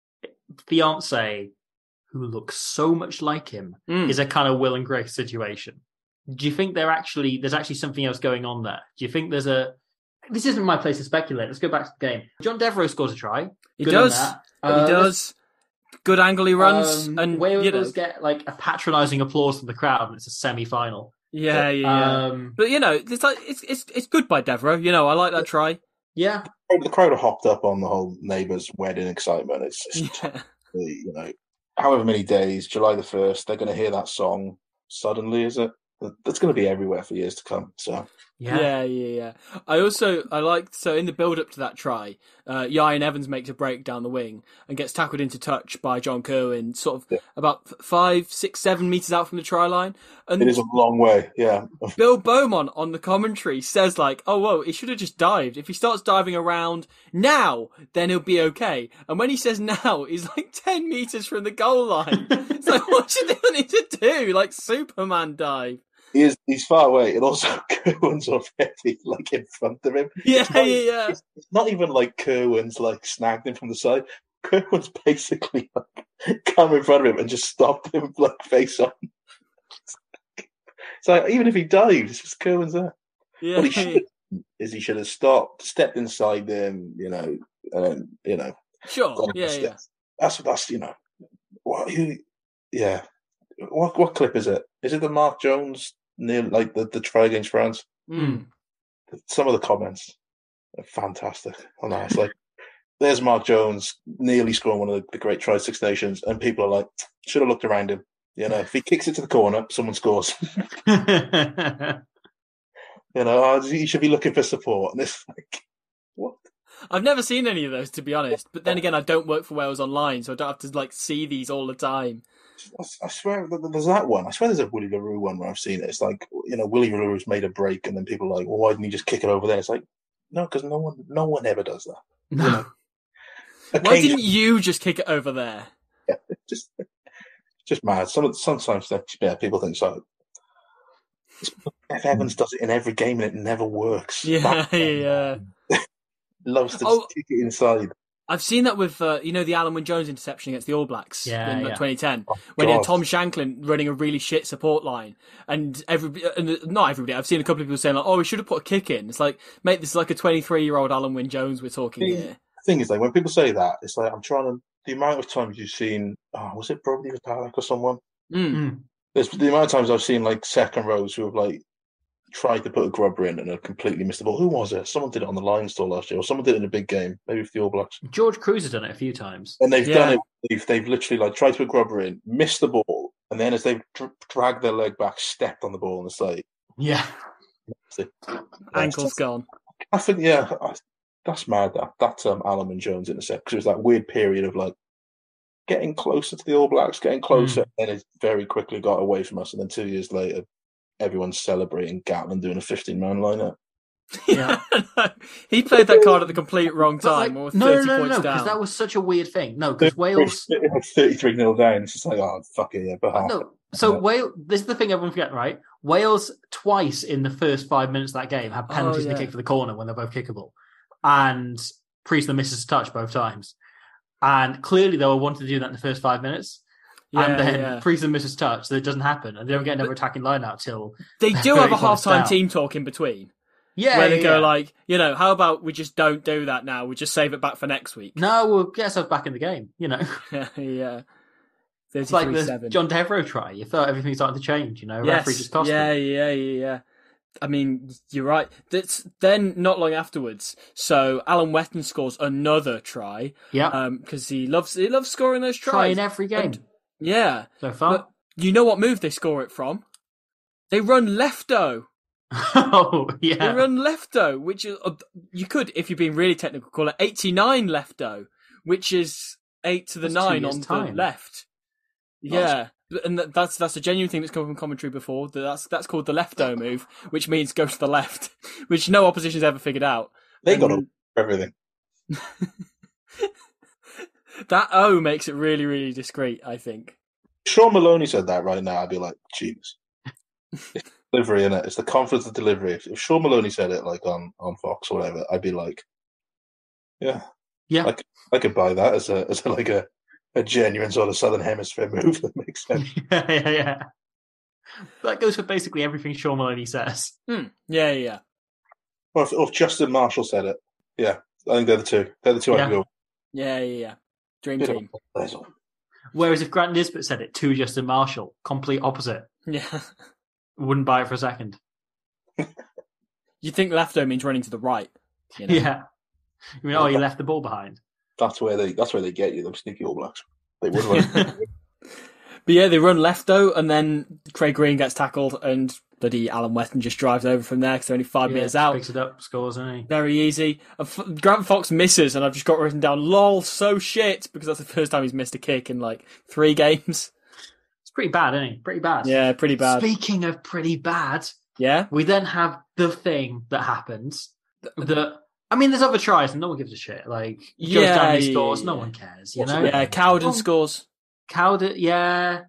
fiance, who looks so much like him, Mm. is a kind of Will and Grace situation? Do you think they're actually there's actually something else going on there? Do you think there's a this isn't my place to speculate. Let's go back to the game. John Devereux scores a try. He Good on does. that. He Uh, does. Good angle he runs. Um, and, Wales you know. get like a patronising applause from the crowd, and it's a semi-final. Yeah, yeah, yeah. Um, But, you know, it's, like, it's it's it's good by Devereux. You know, I like that try. yeah, the crowd are hopped up on the whole neighbours' wedding excitement. It's just, Yeah. you know, however many days, July the first, they're going to hear that song suddenly. Is it? That's going to be everywhere for years to come. So. yeah, Yeah, yeah, yeah. I also I liked so in the build up to that try, uh, Ian Evans makes a break down the wing and gets tackled into touch by John Kerwin, sort of Yeah. about five, six, seven meters out from the try line. And It is a long way, yeah. Bill Beaumont on the commentary says like, "Oh, whoa, he should have just dived. If he starts diving around now, then he'll be okay." And when he says now, he's like ten meters from the goal line. It's like, what do you think I need to do? Like Superman dive. he is, he's far away, and also Kerwin's already like in front of him. Yeah, it's not, yeah, yeah. It's, it's not even like Kerwin's like snagged him from the side. Kerwin's basically like come in front of him and just stopped him like face on. It's like even if he dives, it's just Kerwin's there. Yeah. What he should is he should have stopped, stepped inside them, you know, and you know. Sure. Yeah, yeah. That's that's you know, what who, yeah. What what clip is it? Is it the Mark Jones near like the, the try against France? Mm. Some of the comments are fantastic on that. It's like there's Mark Jones nearly scoring one of the, the great tries Six Nations, and people are like, should have looked around him. You know, if he kicks it to the corner, someone scores. You know, oh, he should be looking for support. And it's like, what? I've never seen any of those, to be honest. But then again, I don't work for Wales Online, so I don't have to like see these all the time. I, I swear there's that one. I swear there's a Willie LaRue one where I've seen it. It's like, you know, Willie LaRue's made a break, and then people are like, well, why didn't he just kick it over there? It's like, no, because no one, no one ever does that. No. You know? Why didn't you just kick it over there? Yeah, just, just mad. Some sometimes yeah, people think so. F. Evans does it in every game, and it never works. Yeah, yeah. Loves to Oh. kick it inside. I've seen that with, uh, you know, the Alan Wynne-Jones interception against the All Blacks Yeah, in yeah. twenty ten, Oh, when you had God. Tom Shanklin running a really shit support line, and every, and not everybody, I've seen a couple of people saying like, "Oh, we should have put a kick in." It's like, mate, this is like a twenty-three-year-old Alan Wynne-Jones we're talking Yeah. here. The thing is, like, when people say that, it's like I'm trying to. The amount of times you've seen, oh, was it Brody Vitalik or someone? Mm. Mm. There's the amount of times I've seen like second rows who have like tried to put a grubber in and have completely missed the ball. Who was it? Someone did it on the Lions store last year, or someone did it in a big game, maybe for the All Blacks. George Cruz has done it a few times. And they've Yeah. done it. They've, they've literally like tried to put grubber in, missed the ball, and then as they've dr- dragged their leg back, stepped on the ball, and it's like, Yeah. Ankle's gone. I think, yeah, I, that's mad. That that's um, Alan and Jones intercept because it was that weird period of like getting closer to the All Blacks, getting closer, and then it very quickly got away from us. And then two years later, everyone's celebrating Gatlin doing a fifteen-man lineup. Yeah. He played that card at the complete wrong But, like, time, or no, thirty no, no, points no, down. because that was such a weird thing. No, because Wales. thirty-three nil down. It's just like, oh, fuck it, yeah, but half. No, so Yeah. Wales. This is the thing everyone forget, right? Wales twice in the first five minutes of that game had penalties Oh, and yeah. a kick for the corner when they're both kickable, and Priestland misses a touch both times. And clearly, they were wanting to do that in the first five minutes. Yeah, and then yeah. Priestland misses touch, so it doesn't happen, and they don't get another attacking line out till They do thirty have a points half-time down. team talk in between, yeah, where they yeah, go yeah. like, you know, how about we just don't do that now? We just save it back for next week. "No, we'll get ourselves back in the game." You know, yeah, it's like thirty-three the seven. John Devereux try. You felt everything's starting to change. You know, Yes. referee just cost yeah, them. yeah, yeah, yeah. I mean, you're right. That's then not long afterwards. So Alan Wetton scores another try. Yeah, because he loves he loves scoring those try tries in every game And- yeah, so far. but you know what move they score it from? They run lefto. Oh, They yeah. run lefto, which is uh, you could, if you're being really technical, call it eighty-nine lefto, which is eight to the That's two nine years' on the time. left. Yeah, and that- that's that's a genuine thing that's come from commentary before. that- That's that's called the lefto move, which means go to the left, which no opposition's ever figured out. They got And everything. that O makes it really, really discreet, I think. Sean Maloney said that right now, I'd be like, genius. It's delivery, innit? It's the confidence of delivery. If, if Sean Maloney said it like on, on Fox or whatever, I'd be like, yeah, Yeah. I, c- I could buy that as a as a, like a, a genuine sort of Southern Hemisphere move that makes sense. yeah, yeah, yeah. That goes for basically everything Sean Maloney says. Hmm. Yeah, yeah, yeah. Or if, or if Justin Marshall said it, yeah, I think they're the two. They're the two Yeah. I'd go. Yeah, yeah, yeah. Dream Yeah. team. There's all. Whereas if Grant Nisbet said it to Justin Marshall, complete opposite. Yeah. Wouldn't buy it for a second. You think lefto means running to the right? You know? Yeah. You mean, oh, you left the ball behind. That's where they. That's where they get you. Them sneaky All Blacks. They would run. But yeah, they run lefto, and then Craig Green gets tackled, and bloody Alan Weston just drives over from there because they're only five Yeah, metres out. Picks it up, scores, isn't he? Very easy. And F- Grant Fox misses, and I've just got written down, lol, so shit, because that's the first time he's missed a kick in like three games. It's pretty bad, isn't he? Pretty bad. Yeah, pretty bad. Speaking of pretty bad, Yeah? we then have the thing that happens that, I mean, there's other tries and no one gives a shit. Like, Joe Yeah, Stanley yeah, scores, yeah, no yeah. one cares, you What's know? it- Yeah, Cowden Oh. scores. Cowden, yeah.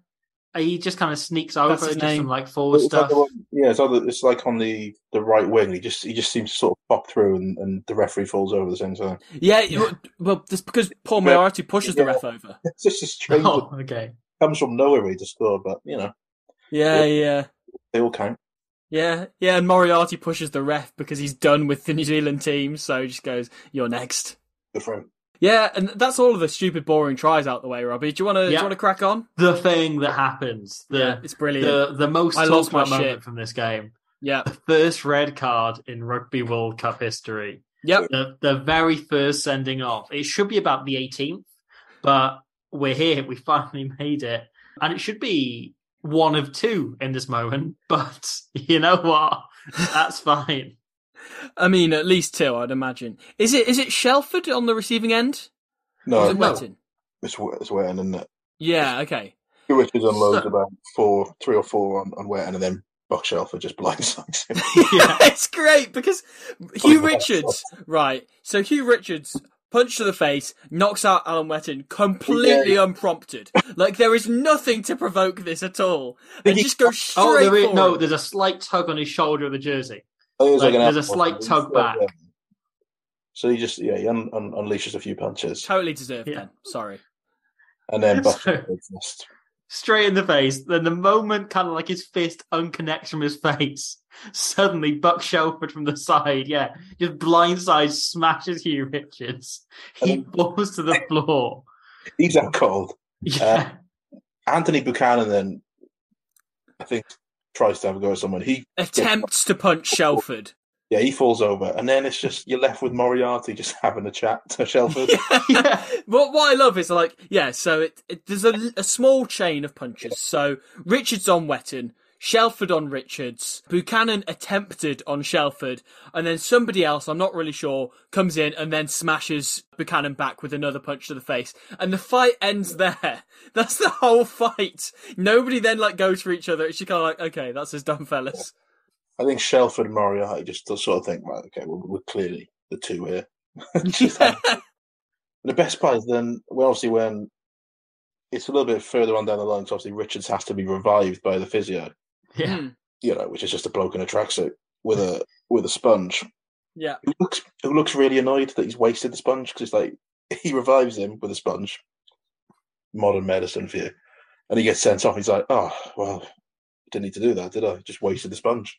he just kind of sneaks over That's his just name. from like forward It's like stuff. the one- yeah, it's, either, it's like on the, the right wing. He just he just seems to sort of pop through, and, and the referee falls over the same time. Yeah, you- well, that's because Paul Moriarty pushes the Yeah. ref over. It's just a strange. Oh, okay. Comes from nowhere really to score, but you know Yeah, yeah. they all count. Yeah, yeah, and Moriarty pushes the ref because he's done with the New Zealand team, so he just goes, "You're next." Good for him. Yeah, and that's all of the stupid, boring tries out the way, Robbie. Do you want to? Do Yeah. you want to crack on? The thing that happens, the Yeah, it's brilliant. the the most I talked lost my about moment shit. from this game, Yeah, the first red card in Rugby World Cup history. yep. The the very first sending off. It should be about the eighteenth, but we're here. We finally made it, and it should be one of two in this moment. But you know what? That's fine. I mean, at least two, I'd imagine. Is it? Is it Shelford on the receiving end? No, Or is it no. Wetton? it's it's Wetton, isn't it? Yeah. Okay. Richards unloads So- about four, three or four on, on Wetton, and then Buck Shelford just blindsides him. Yeah. It's great because Hugh Richards, right? So Hugh Richards punch to the face, knocks out Alan Wetton completely Yeah. unprompted. Like there is nothing to provoke this at all. And he- just go straight Oh, there is, for no. him. There's a slight tug on his shoulder of the jersey. I think it was Like, an there's a elbow, slight but tug he's- back. yeah. So he just yeah he un, un, unleashes a few punches, Totally deserved. Yeah. Then sorry. and then Buck So- Shelford's just Straight in the face. Then the moment kind of like his fist unconnects from his face, suddenly Buck Shelford from the side, yeah, just blindside smashes Hugh Richards. He Um, falls to the floor. he's out cold. Yeah. Anthony Buchanan then, I think, tries to have a go at someone. He Attempts to punch Shelford. yeah he falls over, and then it's just you're left with Moriarty just having a chat to Shelford. Yeah. What what I love is like, yeah, so it, it there's a, a small chain of punches. So Richards on Wetton, Shelford on Richards, Buchanan attempted on Shelford, and then somebody else, I'm not really sure, comes in and then smashes Buchanan back with another punch to the face. And the fight ends there. That's the whole fight. Nobody then like goes for each other. It's just kind of like, okay, that's us done, fellas. I think Shelford and Moriarty just sort of think, right, okay, well, we're clearly the two here. Just have- the best part is then, well, obviously, when it's a little bit further on down the line, so obviously Richards has to be revived by the physio, Yeah. Hmm. you know, which is just a bloke in a tracksuit with a with a sponge. Yeah. Who looks who looks really annoyed that he's wasted the sponge because it's like he revives him with a sponge. Modern medicine for you, and he gets sent off. He's like, oh well, didn't need to do that, did I? Just wasted the sponge.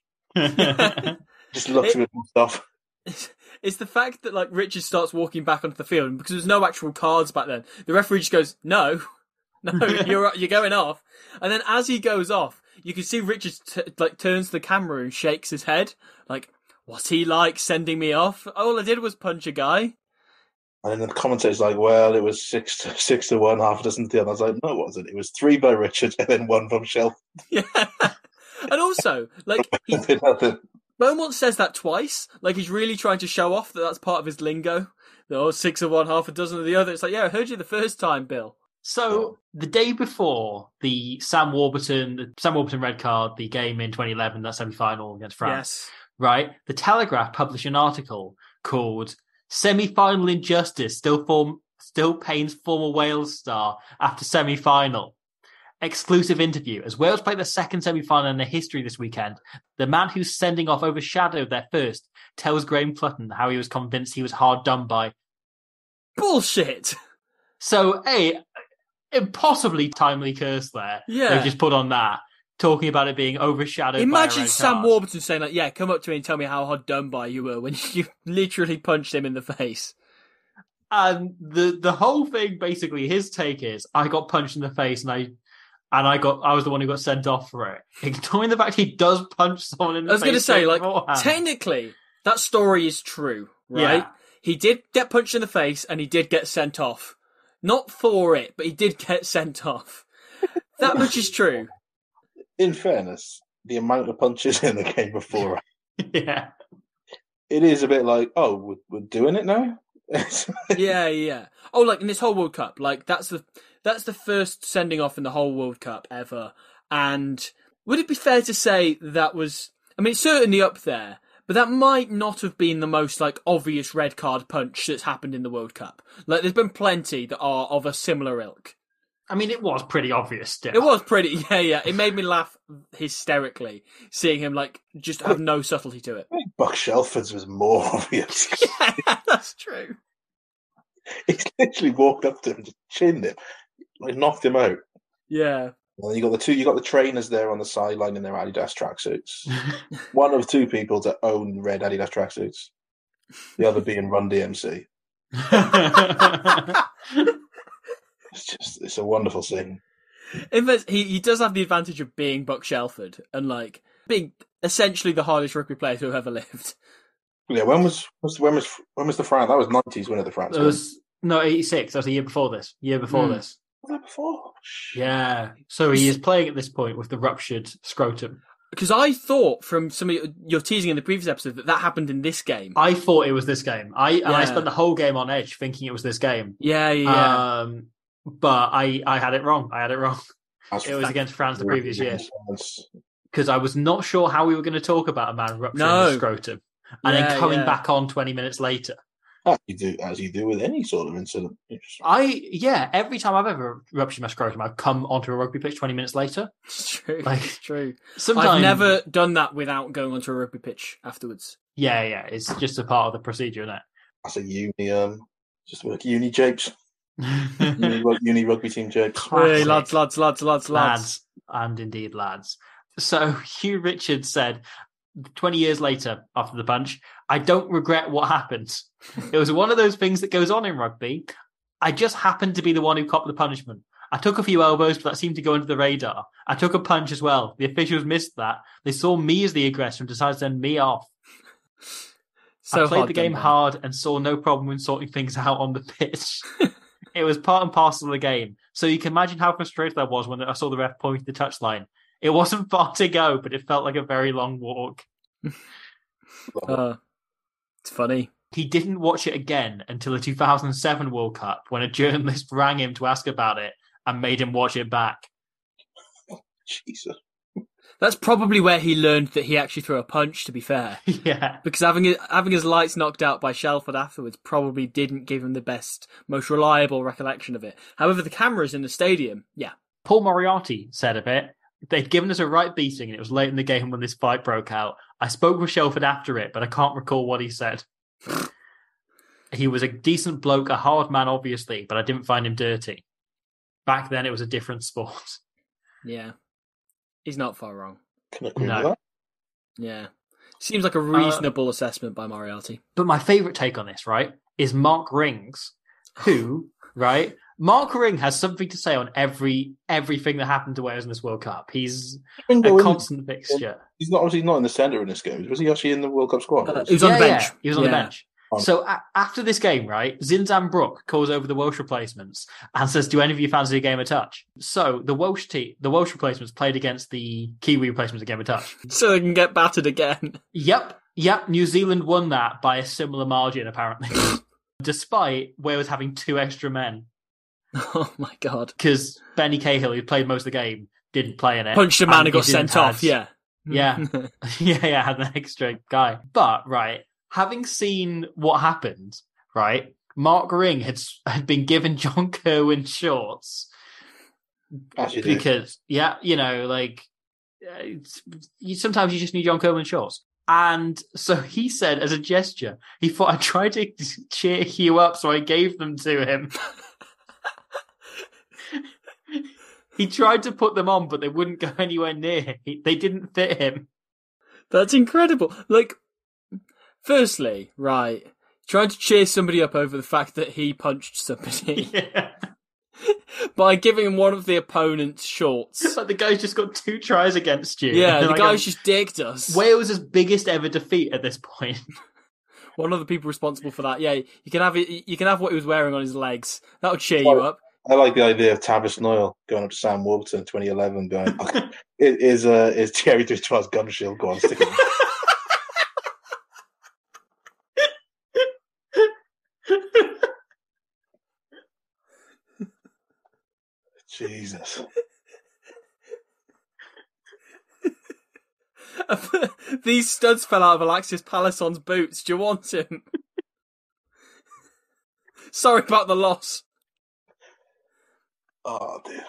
Just looks It- a bit more stuff. It's the fact that like Richard starts walking back onto the field, and because there's no actual cards back then, the referee just goes, "No, no, you're you're going off." And then as he goes off, you can see Richard t- like turns to the camera and shakes his head, like, "What's he like sending me off? All I did was punch a guy." And then the commentator's like, well, it was six to six to one, half a dozen to the other. I was like, no, it wasn't. It was three by Richard and then one from Shelf. Yeah, and also like he, Beaumont says that twice. Like he's really trying to show off that that's part of his lingo. That, oh, six of one, half a dozen of the other. It's like, yeah, I heard you the first time, Bill. So the day before the Sam Warburton, the Sam Warburton red card, the game in twenty eleven, that semi-final against France, Yes. right? The Telegraph published an article called "Semi-Final Injustice Still form Still Pains Former Wales Star After Semi-Final." Exclusive interview. As Wales play their second semi-final in their history this weekend, the man who's sending off overshadowed their first tells Graham Clutton how he was convinced he was hard done by. Bullshit. So, a impossibly timely curse there. Yeah. They've just put on that, talking about it being overshadowed by a Imagine red Sam card. Warburton saying like, yeah, come up to me and tell me how hard done by you were when you literally punched him in the face. And the the whole thing, basically, his take is, I got punched in the face and I and I got I was the one who got sent off for it. Ignoring the fact he does punch someone in the I was face. going to say, like, beforehand. technically, that story is true, right? Yeah. He did get punched in the face and he did get sent off. Not for it, but he did get sent off. That much is true. In fairness, the amount of punches in the game before, Yeah. it is a bit like, oh, we're, we're doing it now? Yeah, yeah. Oh, like in this whole World Cup, like that's the that's the first sending off in the whole World Cup ever. And would it be fair to say that was? I mean, it's certainly up there, but that might not have been the most like obvious red card punch that's happened in the World Cup. Like, there's been plenty that are of a similar ilk. I mean, it was pretty obvious still. It was pretty, yeah, yeah. It made me laugh hysterically, seeing him, like, just have no subtlety to it. I think Buck Shelford's was more obvious. Yeah, that's true. He's literally walked up to him and just chinned him, like knocked him out. Yeah. And then you got the two, you got the trainers there on the sideline in their Adidas tracksuits. One of two people to own red Adidas tracksuits. The other being Run D M C. It's just, it's a wonderful scene. In fact, he, he does have the advantage of being Buck Shelford and, like, being essentially the hardest rugby player to have ever lived. Yeah, when was, was when was when was the France? That was nineties win of the France. It was no eighty-six. That was the year before this. Year before Mm. this. Was that before? Yeah. So he is playing at this point with the ruptured scrotum. Because I thought from some of your, your teasing in the previous episode that that happened in this game. I thought it was this game. I and I Yeah. spent the whole game on edge thinking it was this game. Yeah, yeah, yeah. Um, but I, I had it wrong. I had it wrong. That's It was against France the previous year. That's- Because I was not sure how we were going to talk about a man rupturing No. his scrotum. And Yeah, then coming yeah. back on twenty minutes later. As you do, as you do with any sort of incident. I, yeah, every time I've ever ruptured my scrotum, I've come onto a rugby pitch twenty minutes later. It's true. Like, it's true. Sometimes, I've never done that without going onto a rugby pitch afterwards. Yeah, yeah, it's just a part of the procedure, isn't That's a uni, um, just like uni japes. it? uni, rug- uni rugby team japes. Classic. Hey, lads, lads, lads, lads, lads. lads, and indeed lads. So Hugh Richards said, twenty years later, after the punch, I don't regret what happened. It was one of those things that goes on in rugby. I just happened to be the one who copped the punishment. I took a few elbows, but that seemed to go under the radar. I took a punch as well. The officials missed that. They saw me as the aggressor and decided to send me off. So I played hard the done, game man. hard and saw no problem in sorting things out on the pitch. It was part and parcel of the game. So you can imagine how frustrated I was when I saw the ref point to the touchline. It wasn't far to go, but it felt like a very long walk. Uh, it's funny. He didn't watch it again until the two thousand seven World Cup when a journalist rang him to ask about it and made him watch it back. Jesus. That's probably where he learned that he actually threw a punch, to be fair. Yeah. Because having his, having his lights knocked out by Shelford afterwards probably didn't give him the best, most reliable recollection of it. However, the cameras in the stadium, yeah. Paul Moriarty said of it, they'd given us a right beating and it was late in the game when this fight broke out. I spoke with Shelford after it, but I can't recall what he said. He was a decent bloke, a hard man, obviously, but I didn't find him dirty. Back then, it was a different sport. Yeah. He's not far wrong. Can agree No. with that. Yeah. Seems like a reasonable assessment by Moriarty. But my favourite take on this, right, is Mark Rings, who, right, Mark Ring has something to say on every everything that happened to Wales in this World Cup. He's a Ringo, isn't- constant fixture. He's not obviously not in the centre in this game. Was he actually in the World Cup squad? Uh, he was on Yeah, the bench. yeah, he was on the Yeah. bench. So a- after this game, right, Zinzan Brook calls over the Welsh replacements and says, "Do any of you fancy a game of touch?" So the Welsh team, the Welsh replacements played against the Kiwi replacements a game of touch. So they can get battered again. Yep, yep. New Zealand won that by a similar margin, apparently, despite Wales having two extra men Oh my god. because Benny Cahill, who played most of the game, didn't play in it. Punched a man and he got didn't sent off, have- yeah. Yeah. yeah, yeah, had an extra guy. But, right, having seen what happened, right, Mark Ring had, had been given John Kerwin shorts As you do. because, yeah, you know, like, uh, it's, you, sometimes you just need John Kerwin shorts. And so he said, as a gesture, he thought, I tried to cheer Hugh up, so I gave them to him. He tried to put them on, but they wouldn't go anywhere near. He, they didn't fit him. That's incredible. Like, firstly, right, trying to cheer somebody up over the fact that he punched somebody Yeah. by giving him one of the opponent's shorts. It's like the guy's just got two tries against you. Yeah, the Like, guy's um, just dicked us. Wales' biggest ever defeat at this point. One of the people responsible for that. Yeah, you can have it. You can have what he was wearing on his legs. That would cheer you Well, up. I like the idea of Tavis Noyle going up to Sam Warburton in twenty eleven going, okay, is, uh, is Thierry Dutoit's gun shield? Go on, stick it. Jesus. These studs fell out of Alexis Palisson's boots. Do you want him? Sorry about the loss. Oh dear.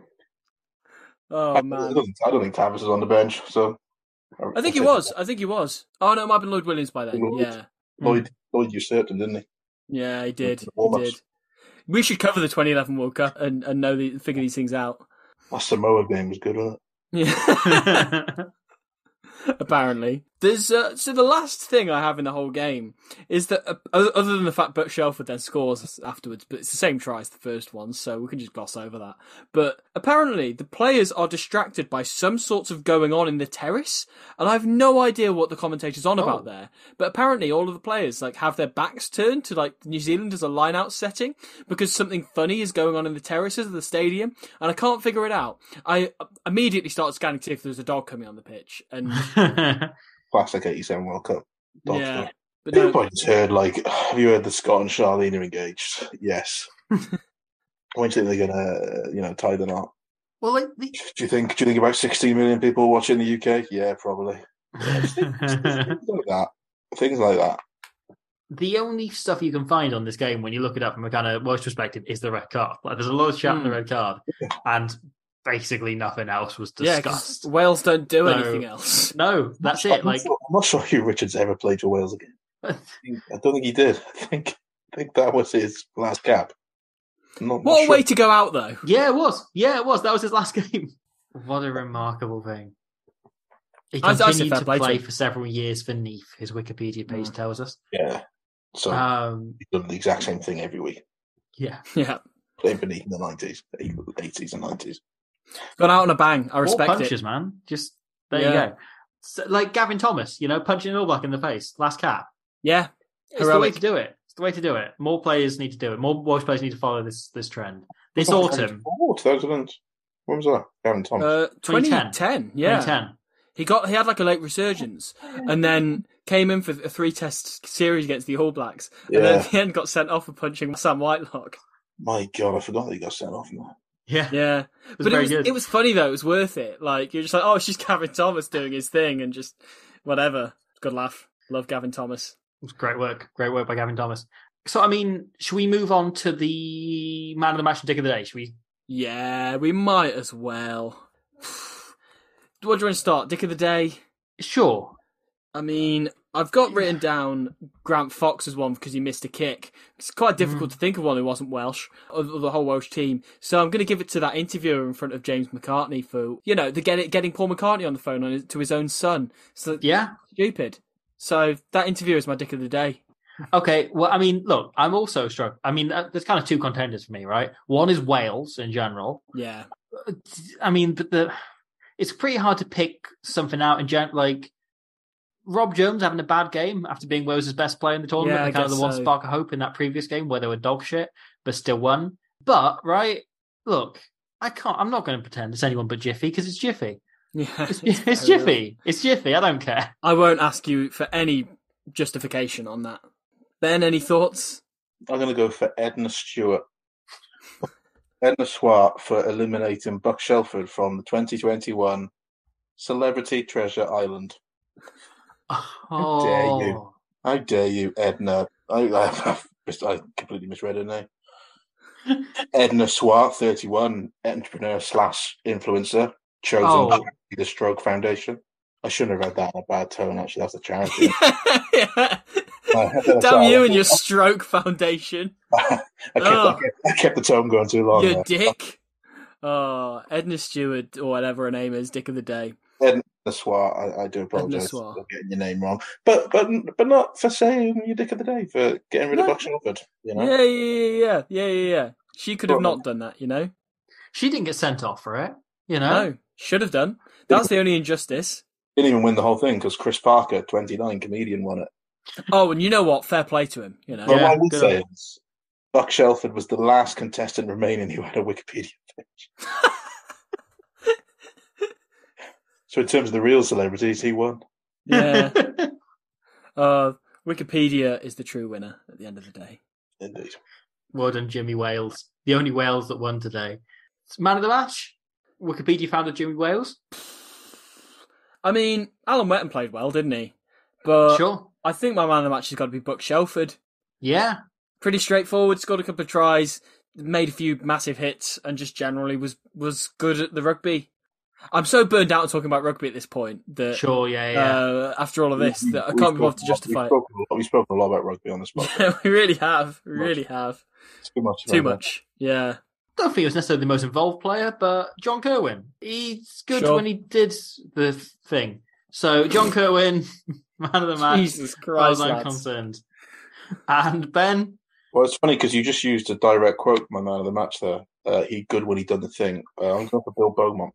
Oh I, I, man, don't, I don't think Tavis is on the bench, so I think he was. I think he was. Oh no, it might have been Lloyd Williams by then. Lloyd. Yeah, Lloyd, Lloyd usurped him, didn't he? yeah, he did. The He warm-ups. did. We should cover the twenty eleven World Cup and, and know the, figure these things out. That Samoa game was good, wasn't Yeah. Apparently. There's uh, so the last thing I have in the whole game is that, uh, other than the fact Buck Shelford then scores afterwards, but it's the same try as the first one, so we can just gloss over that. But apparently the players are distracted by some sorts of going on in the terrace, and I have no idea what the commentator's on Oh. about there. But apparently all of the players like have their backs turned to like New Zealand as a line-out setting because something funny is going on in the terraces of the stadium, and I can't figure it out. I immediately started scanning to see if there was a dog coming on the pitch, and it? Classic eighty-seven World Cup. Dog yeah. stuff. But People no, probably just heard, like, have you heard that Scott and Charlene are engaged? Yes. When do you think they're going to, you know, tie the knot? well, like, the, Do you think? Do you think about sixteen million people watching the U K? Yeah, probably. Yeah, just think- just things like that. Things like that. the only stuff you can find on this game when you look it up from a kind of Welsh perspective is the red card. Like, there's a lot of chat on the Hmm. red card, and basically nothing else was yeah, 'cause discussed. Wales don't do No. anything else. No, that's I'm it. not Like, sure, I'm not sure Hugh Richards ever played for Wales again. I don't think he did. I think I think that was his last cap. I'm not, What not a sure. way to go out, though. yeah, it was. Yeah, it was. That was his last game. What a remarkable thing. He I- I say continued fair to play to play him. for several years for Neath, his Wikipedia page Mm. tells us. Yeah. So Um, he's done the exact same thing every week. yeah. Yeah. Playing for Neath in the nineties, eighties and nineties. Gone out on a bang. I More respect punches, it. man. Just, there Yeah. you go. So, like Gavin Thomas, you know, punching an All Black in the face. Last cap. Yeah. It's the way Heroic. to do it. It's the way to do it. More players need to do it. More Welsh players need to follow this this trend. This Oh, autumn, two thousand. When was that? Gavin Thomas. Uh, twenty ten. twenty ten, yeah. twenty ten. He got he had like a late resurgence, and then came in for a three-test series against the All Blacks, and then Yeah. at the end got sent off for punching Sam Whitelock. My God, I forgot that he got sent off now. Yeah. Yeah, It was but it very was good. it was funny though. It was worth it. Like you're just like, oh, it's just Gavin Thomas doing his thing, and just whatever. Good laugh. Love Gavin Thomas. It was great work. Great work by Gavin Thomas. So, I mean, should we move on to the man of the match and dick of the day? Should we? Yeah, we might as well. What do you want to start? Dick of the day. Sure. I mean, I've got written down Grant Fox as one because he missed a kick. It's quite difficult to think of one who wasn't Welsh, of of the whole Welsh team. So I'm going to give it to that interviewer in front of James McCartney for, you know, the get it, getting Paul McCartney on the phone on his, to his own son. So Yeah. stupid. So that interviewer is my dick of the day. Okay. Well, I mean, look, I'm also struck. I mean, uh, there's kind of two contenders for me, right? One is Wales in general. Yeah. I mean, but the it's pretty hard to pick something out in gen. Like Rob Jones having a bad game after being Wales' best player in the tournament, Yeah, I and kind of guess the one so. spark of hope in that previous game where they were dog shit but still won. But right, look, I can't. I'm not going to pretend it's anyone but Jiffy because it's Jiffy. Yeah. It's, it's Jiffy. It's Jiffy. I don't care. I won't ask you for any justification on that. Ben, any thoughts? I'm going to go for Edna Stewart. Edna Swart for eliminating Buck Shelford from the twenty twenty-one Celebrity Treasure Island. Oh, dare you. How dare you, Edna? I, I, I completely misread her name. Edna Swart, thirty-one, entrepreneur slash influencer, chosen Oh. by the Stroke Foundation. I shouldn't have read that in a bad tone, actually. That's a charity. Yeah. Uh, that's Damn all. you and your stroke foundation. I, kept, Oh. I, kept, I kept the tone going too long. You there. dick. Oh, Edna Stewart, or whatever her name is, dick of the day. Edna Swart, I, I do apologise Swart. for getting your name wrong. But but but not for saying your dick of the day, for getting rid of No. Buck Shelford. You know? Yeah, yeah, yeah, yeah, yeah, yeah. She could have Well, not done that, you know? she didn't get sent off for it. You know. No, should have done. That's the only injustice. Didn't even win the whole thing because Chris Parker, twenty-nine, comedian, won it. Oh, and you know what? Fair play to him, you know? But Yeah, what I would good say on is Buck Shelford was the last contestant remaining who had a Wikipedia page. So in terms of the real celebrities, he won. Yeah. Uh, Wikipedia is the true winner at the end of the day. Indeed. Well done, Jimmy Wales. The only Wales that won today. Man of the match? Wikipedia founder Jimmy Wales? I mean, Alan Wetton played well, didn't he? But Sure. I think my man of the match has got to be Buck Shelford. Yeah. Pretty straightforward, scored a couple of tries, made a few massive hits, and just generally was was good at the rugby. I'm so burned out on talking about rugby at this point that Sure, yeah, yeah. uh, after all of this, We- that I we've can't be bothered to spoken a lot- justify We've it. spoken, a lot- we've spoken a lot about rugby on this podcast. Yeah, we really have. We really have. Too much. Too about much. Yeah. Don't think he was necessarily the most involved player, but John Kerwin. He's good Sure. when he did the thing. So, John Kerwin, man of the match, Jesus as far as Christ, I'm lads. concerned. And Ben, Well, it's funny because you just used a direct quote from my man of the match there. Uh, he good when he done the thing. Uh, I'm going for Bill Beaumont.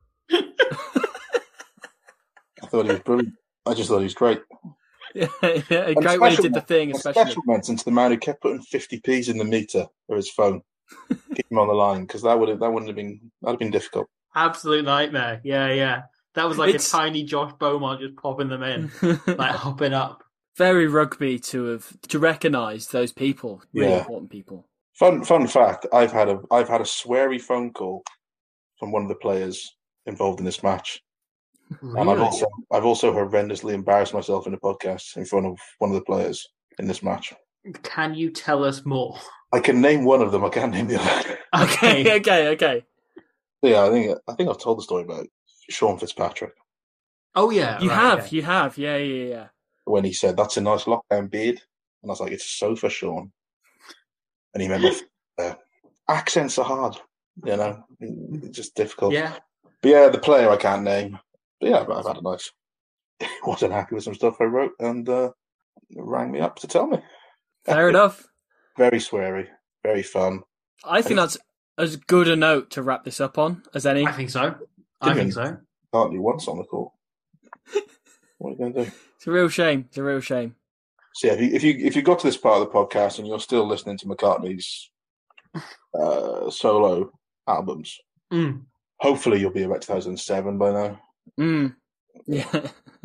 I thought he was brilliant. I just thought he was great. Yeah, yeah, And great when he special- did the thing, a especially. special mention to the man who kept putting fifty p's in the meter of his phone, keep him on the line because that would have that wouldn't have been that'd have been difficult. absolute nightmare. Yeah, yeah. That was like It's- a tiny Josh Beaumont just popping them in, like hopping up. Very rugby to have to recognise those people, really Yeah. important people. Fun fun fact: I've had a I've had a sweary phone call from one of the players involved in this match, and I've Really? also I've also horrendously embarrassed myself in a podcast in front of one of the players in this match. Can you tell us more? I can name one of them. I can't name the other. Okay, okay, okay. Yeah, I think I think I've told the story about Sean Fitzpatrick Oh, yeah. You right, have, okay. you have, yeah, yeah, yeah. when he said, "That's a nice lockdown beard," and I was like, "It's so for Sean," and he meant my uh, accents are hard, you know, it's just difficult. Yeah. But yeah, the player I can't name. But yeah, I've had a nice. Wasn't happy with some stuff I wrote and uh, rang me up to tell me. Fair enough. Very sweary, very fun. I think that's as good a note to wrap this up on as any. I think so. I think so. Hardly once on the call. What are you going to do? It's a real shame. It's a real shame. So yeah, if you if you if you got to this part of the podcast and you're still listening to McCartney's uh, solo albums, Mm. hopefully you'll be about two thousand seven by now. Mm. Yeah.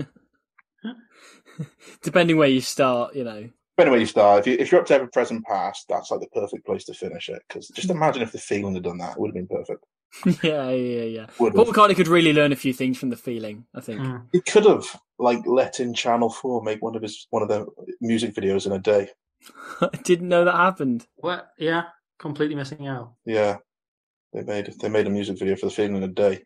Depending where you start, you know. But anyway, you start. If, you, if you're up to ever present past, that's like the perfect place to finish it. Because just imagine if the feeling had done that, it would have been perfect. yeah, yeah, yeah. Would Paul have. McCartney could really learn a few things from the feeling, I think. Mm. He could have like let in Channel Four make one of his one of the music videos in a day. I didn't know that happened. What? Yeah. Completely missing out. Yeah, they made they made a music video for the feeling in a day.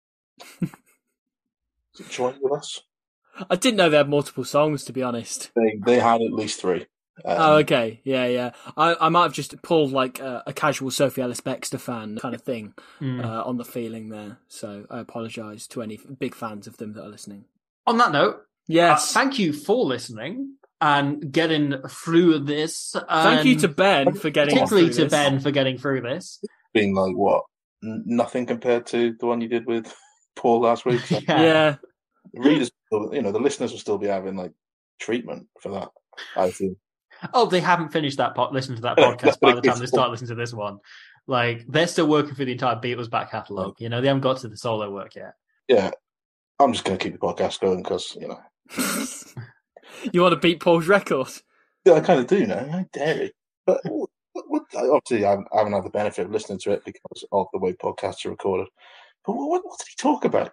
Join with us. I didn't know they had multiple songs, to be honest. They they had at least three. Um, Oh, okay. Yeah, yeah. I, I might have just pulled like a, a casual Sophie Ellis Bextor fan kind of thing Mm. uh, on the feeling there. So I apologise to any big fans of them that are listening. On that note, Yes. uh, thank you for listening and getting through this. Thank you and to Ben for getting us particularly through to this. Ben for getting through this. being like what N- nothing compared to the one you did with Paul last week. So Yeah. the readers, you know, the listeners will still be having like treatment for that. I think. Oh, they haven't finished that pod, listened to that podcast by the time they start listening to this one. Like they're still working through the entire Beatles back catalogue. You know, they haven't got to the solo work yet. Yeah, I'm just going to keep the podcast going because you know. You want to beat Paul's record? Yeah, I kind of do now. How dare he? But what, what, obviously, I haven't, I haven't had the benefit of listening to it because of the way podcasts are recorded. But what, what did he talk about?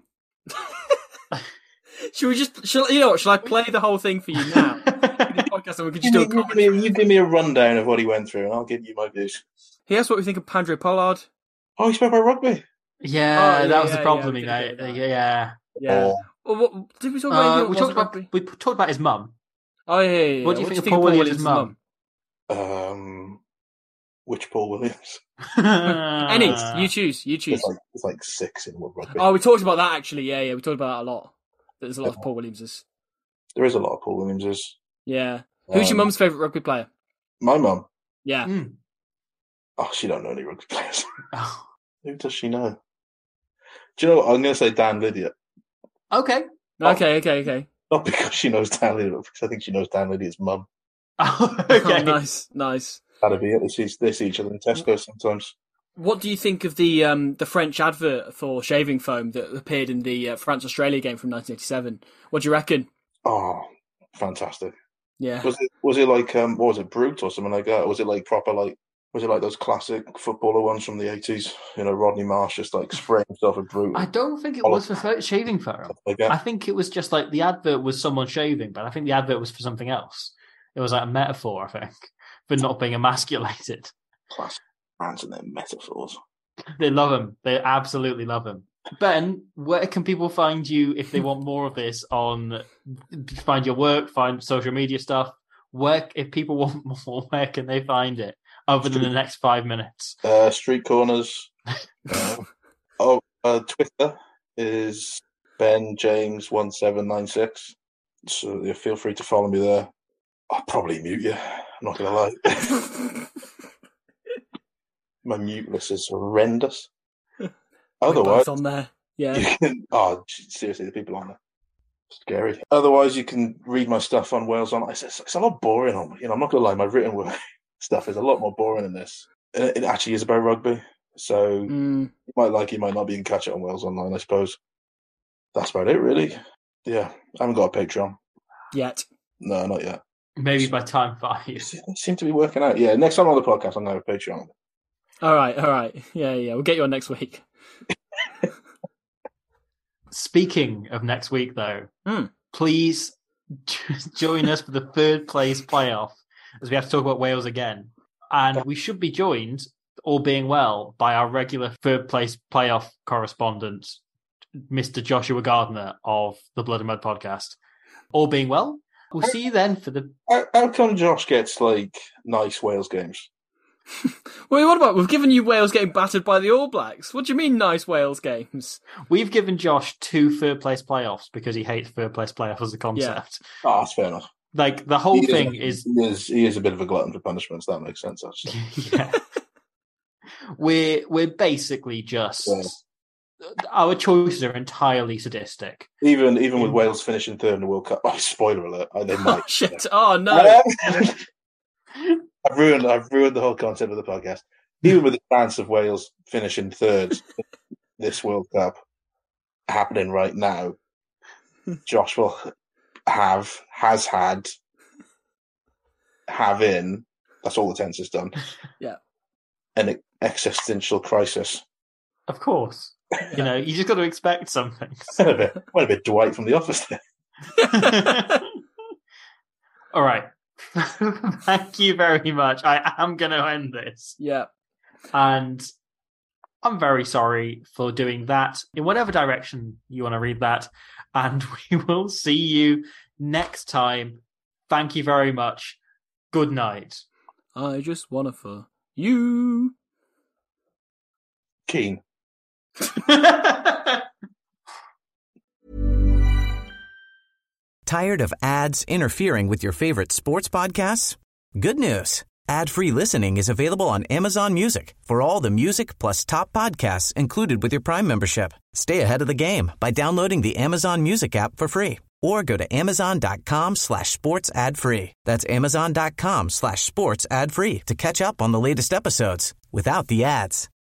Should we just, shall, you know what, shall I play the whole thing for you now? The podcast, and we can just You, do a you, give me, commentary. you give me a rundown of what he went through, and I'll give you my views. He asked what we think of Pandro Pollard. Oh, he spoke about rugby. Yeah, Oh, that yeah, was the yeah, problem, yeah, we mate. did get that. Yeah. Yeah. Oh. Well, what, did we talk about Uh, anything we that talked wasn't about rugby? we talked about his mum. Oh, yeah, yeah, yeah. What do you think of Paul Williams' mum? Um, which Paul Williams? Any, you choose, you choose. It's like it's like six in World Rugby. Oh, we talked about that actually. Yeah, yeah, we talked about that a lot. There's a lot of Paul Williamses. There is a lot of Paul Williamses. Yeah. Who's your Um, mum's favourite rugby player? My mum. Yeah. Mm. Oh, she don't know any rugby players. Oh. Who does she know? Do you know what? I'm going to say Dan Lydiate. Okay. Okay, okay, okay. Not because she knows Dan Lydiate, but because I think she knows Dan Lydiate's mum. Oh, Oh, okay. nice, nice. That'd be it. They see, they see each other in Tesco sometimes. What do you think of the um, the French advert for shaving foam that appeared in the uh, France-Australia game from nineteen eighty-seven? What do you reckon? Oh, fantastic. Yeah. Was it was it like um what was it, Brute or something like that? Or was it like proper like was it like those classic footballer ones from the eighties? You know, Rodney Marsh just like spraying himself with Brute. I don't think it was for fo- shaving foam. Like that. I think it was just like the advert was someone shaving, but I think the advert was for something else. It was like a metaphor, I think, for not being emasculated. Classic. Brands and their metaphors. They love him. They absolutely love him. Ben, where can people find you if they want more of this? On find your work, find social media stuff. Where, if people want more, where can they find it? Other than the next five minutes. Uh, Street Corners. uh, oh, uh, Twitter is Ben James one seven nine six. So yeah, feel free to follow me there. I'll probably mute you. I'm not gonna lie. My mute list is horrendous. Otherwise, on there, yeah. You can, oh, seriously, the people on there, scary. Otherwise, you can read my stuff on Wales On. It's, it's a lot boring. On you know, I'm not gonna lie. My written work stuff is a lot more boring than this. It, it actually is about rugby, so mm. you might like, you might not be in catch it on Wales Online. I suppose that's about it, really. Yeah, I haven't got a Patreon yet. No, not yet. Maybe by time five. They seem to be working out. Yeah, next time on the podcast, I'm going to have a Patreon. All right, all right. Yeah, yeah. We'll get you on next week. Speaking of next week, though, mm. please join us for the third place playoff, as we have to talk about Wales again. And we should be joined, all being well, by our regular third place playoff correspondent, Mister Joshua Gardner of the Blood and Mud podcast. All being well, we'll see you then for the... How, how come Josh gets, like, nice Wales games? Well, what about, we've given you Wales getting battered by the All Blacks. What do you mean, nice Wales games? We've given Josh two third place playoffs because he hates third place playoffs as a concept. Yeah. Oh, that's fair enough. Like, the whole he thing is, is... He is he is a bit of a glutton for punishments. That makes sense, actually. Yeah. We're, we're basically just... Yeah. Our choices are entirely sadistic. Even even with Wales finishing third in the World Cup... Oh, spoiler alert. They might. Oh, shit. Oh, no. I've ruined I've ruined the whole concept of the podcast. Even with the chance of Wales finishing third this World Cup happening right now, Josh will have, has had, have in, that's all the tense is done. Yeah. An existential crisis. Of course. Yeah. You know, you just got to expect something. Went a bit, went a bit Dwight from The Office there. All right. Thank you very much. I am going to end this. Yeah. And I'm very sorry for doing that in whatever direction you want to read that. And we will see you next time. Thank you very much. Good night. I just want to for you. Keen. Tired of ads interfering with your favorite sports podcasts? Good news. Ad-free listening is available on Amazon Music for all the music plus top podcasts included with your Prime membership. Stay ahead of the game by downloading the Amazon Music app for free or go to amazon.com slash sports ad free. That's amazon.com slash sports ad free to catch up on the latest episodes without the ads.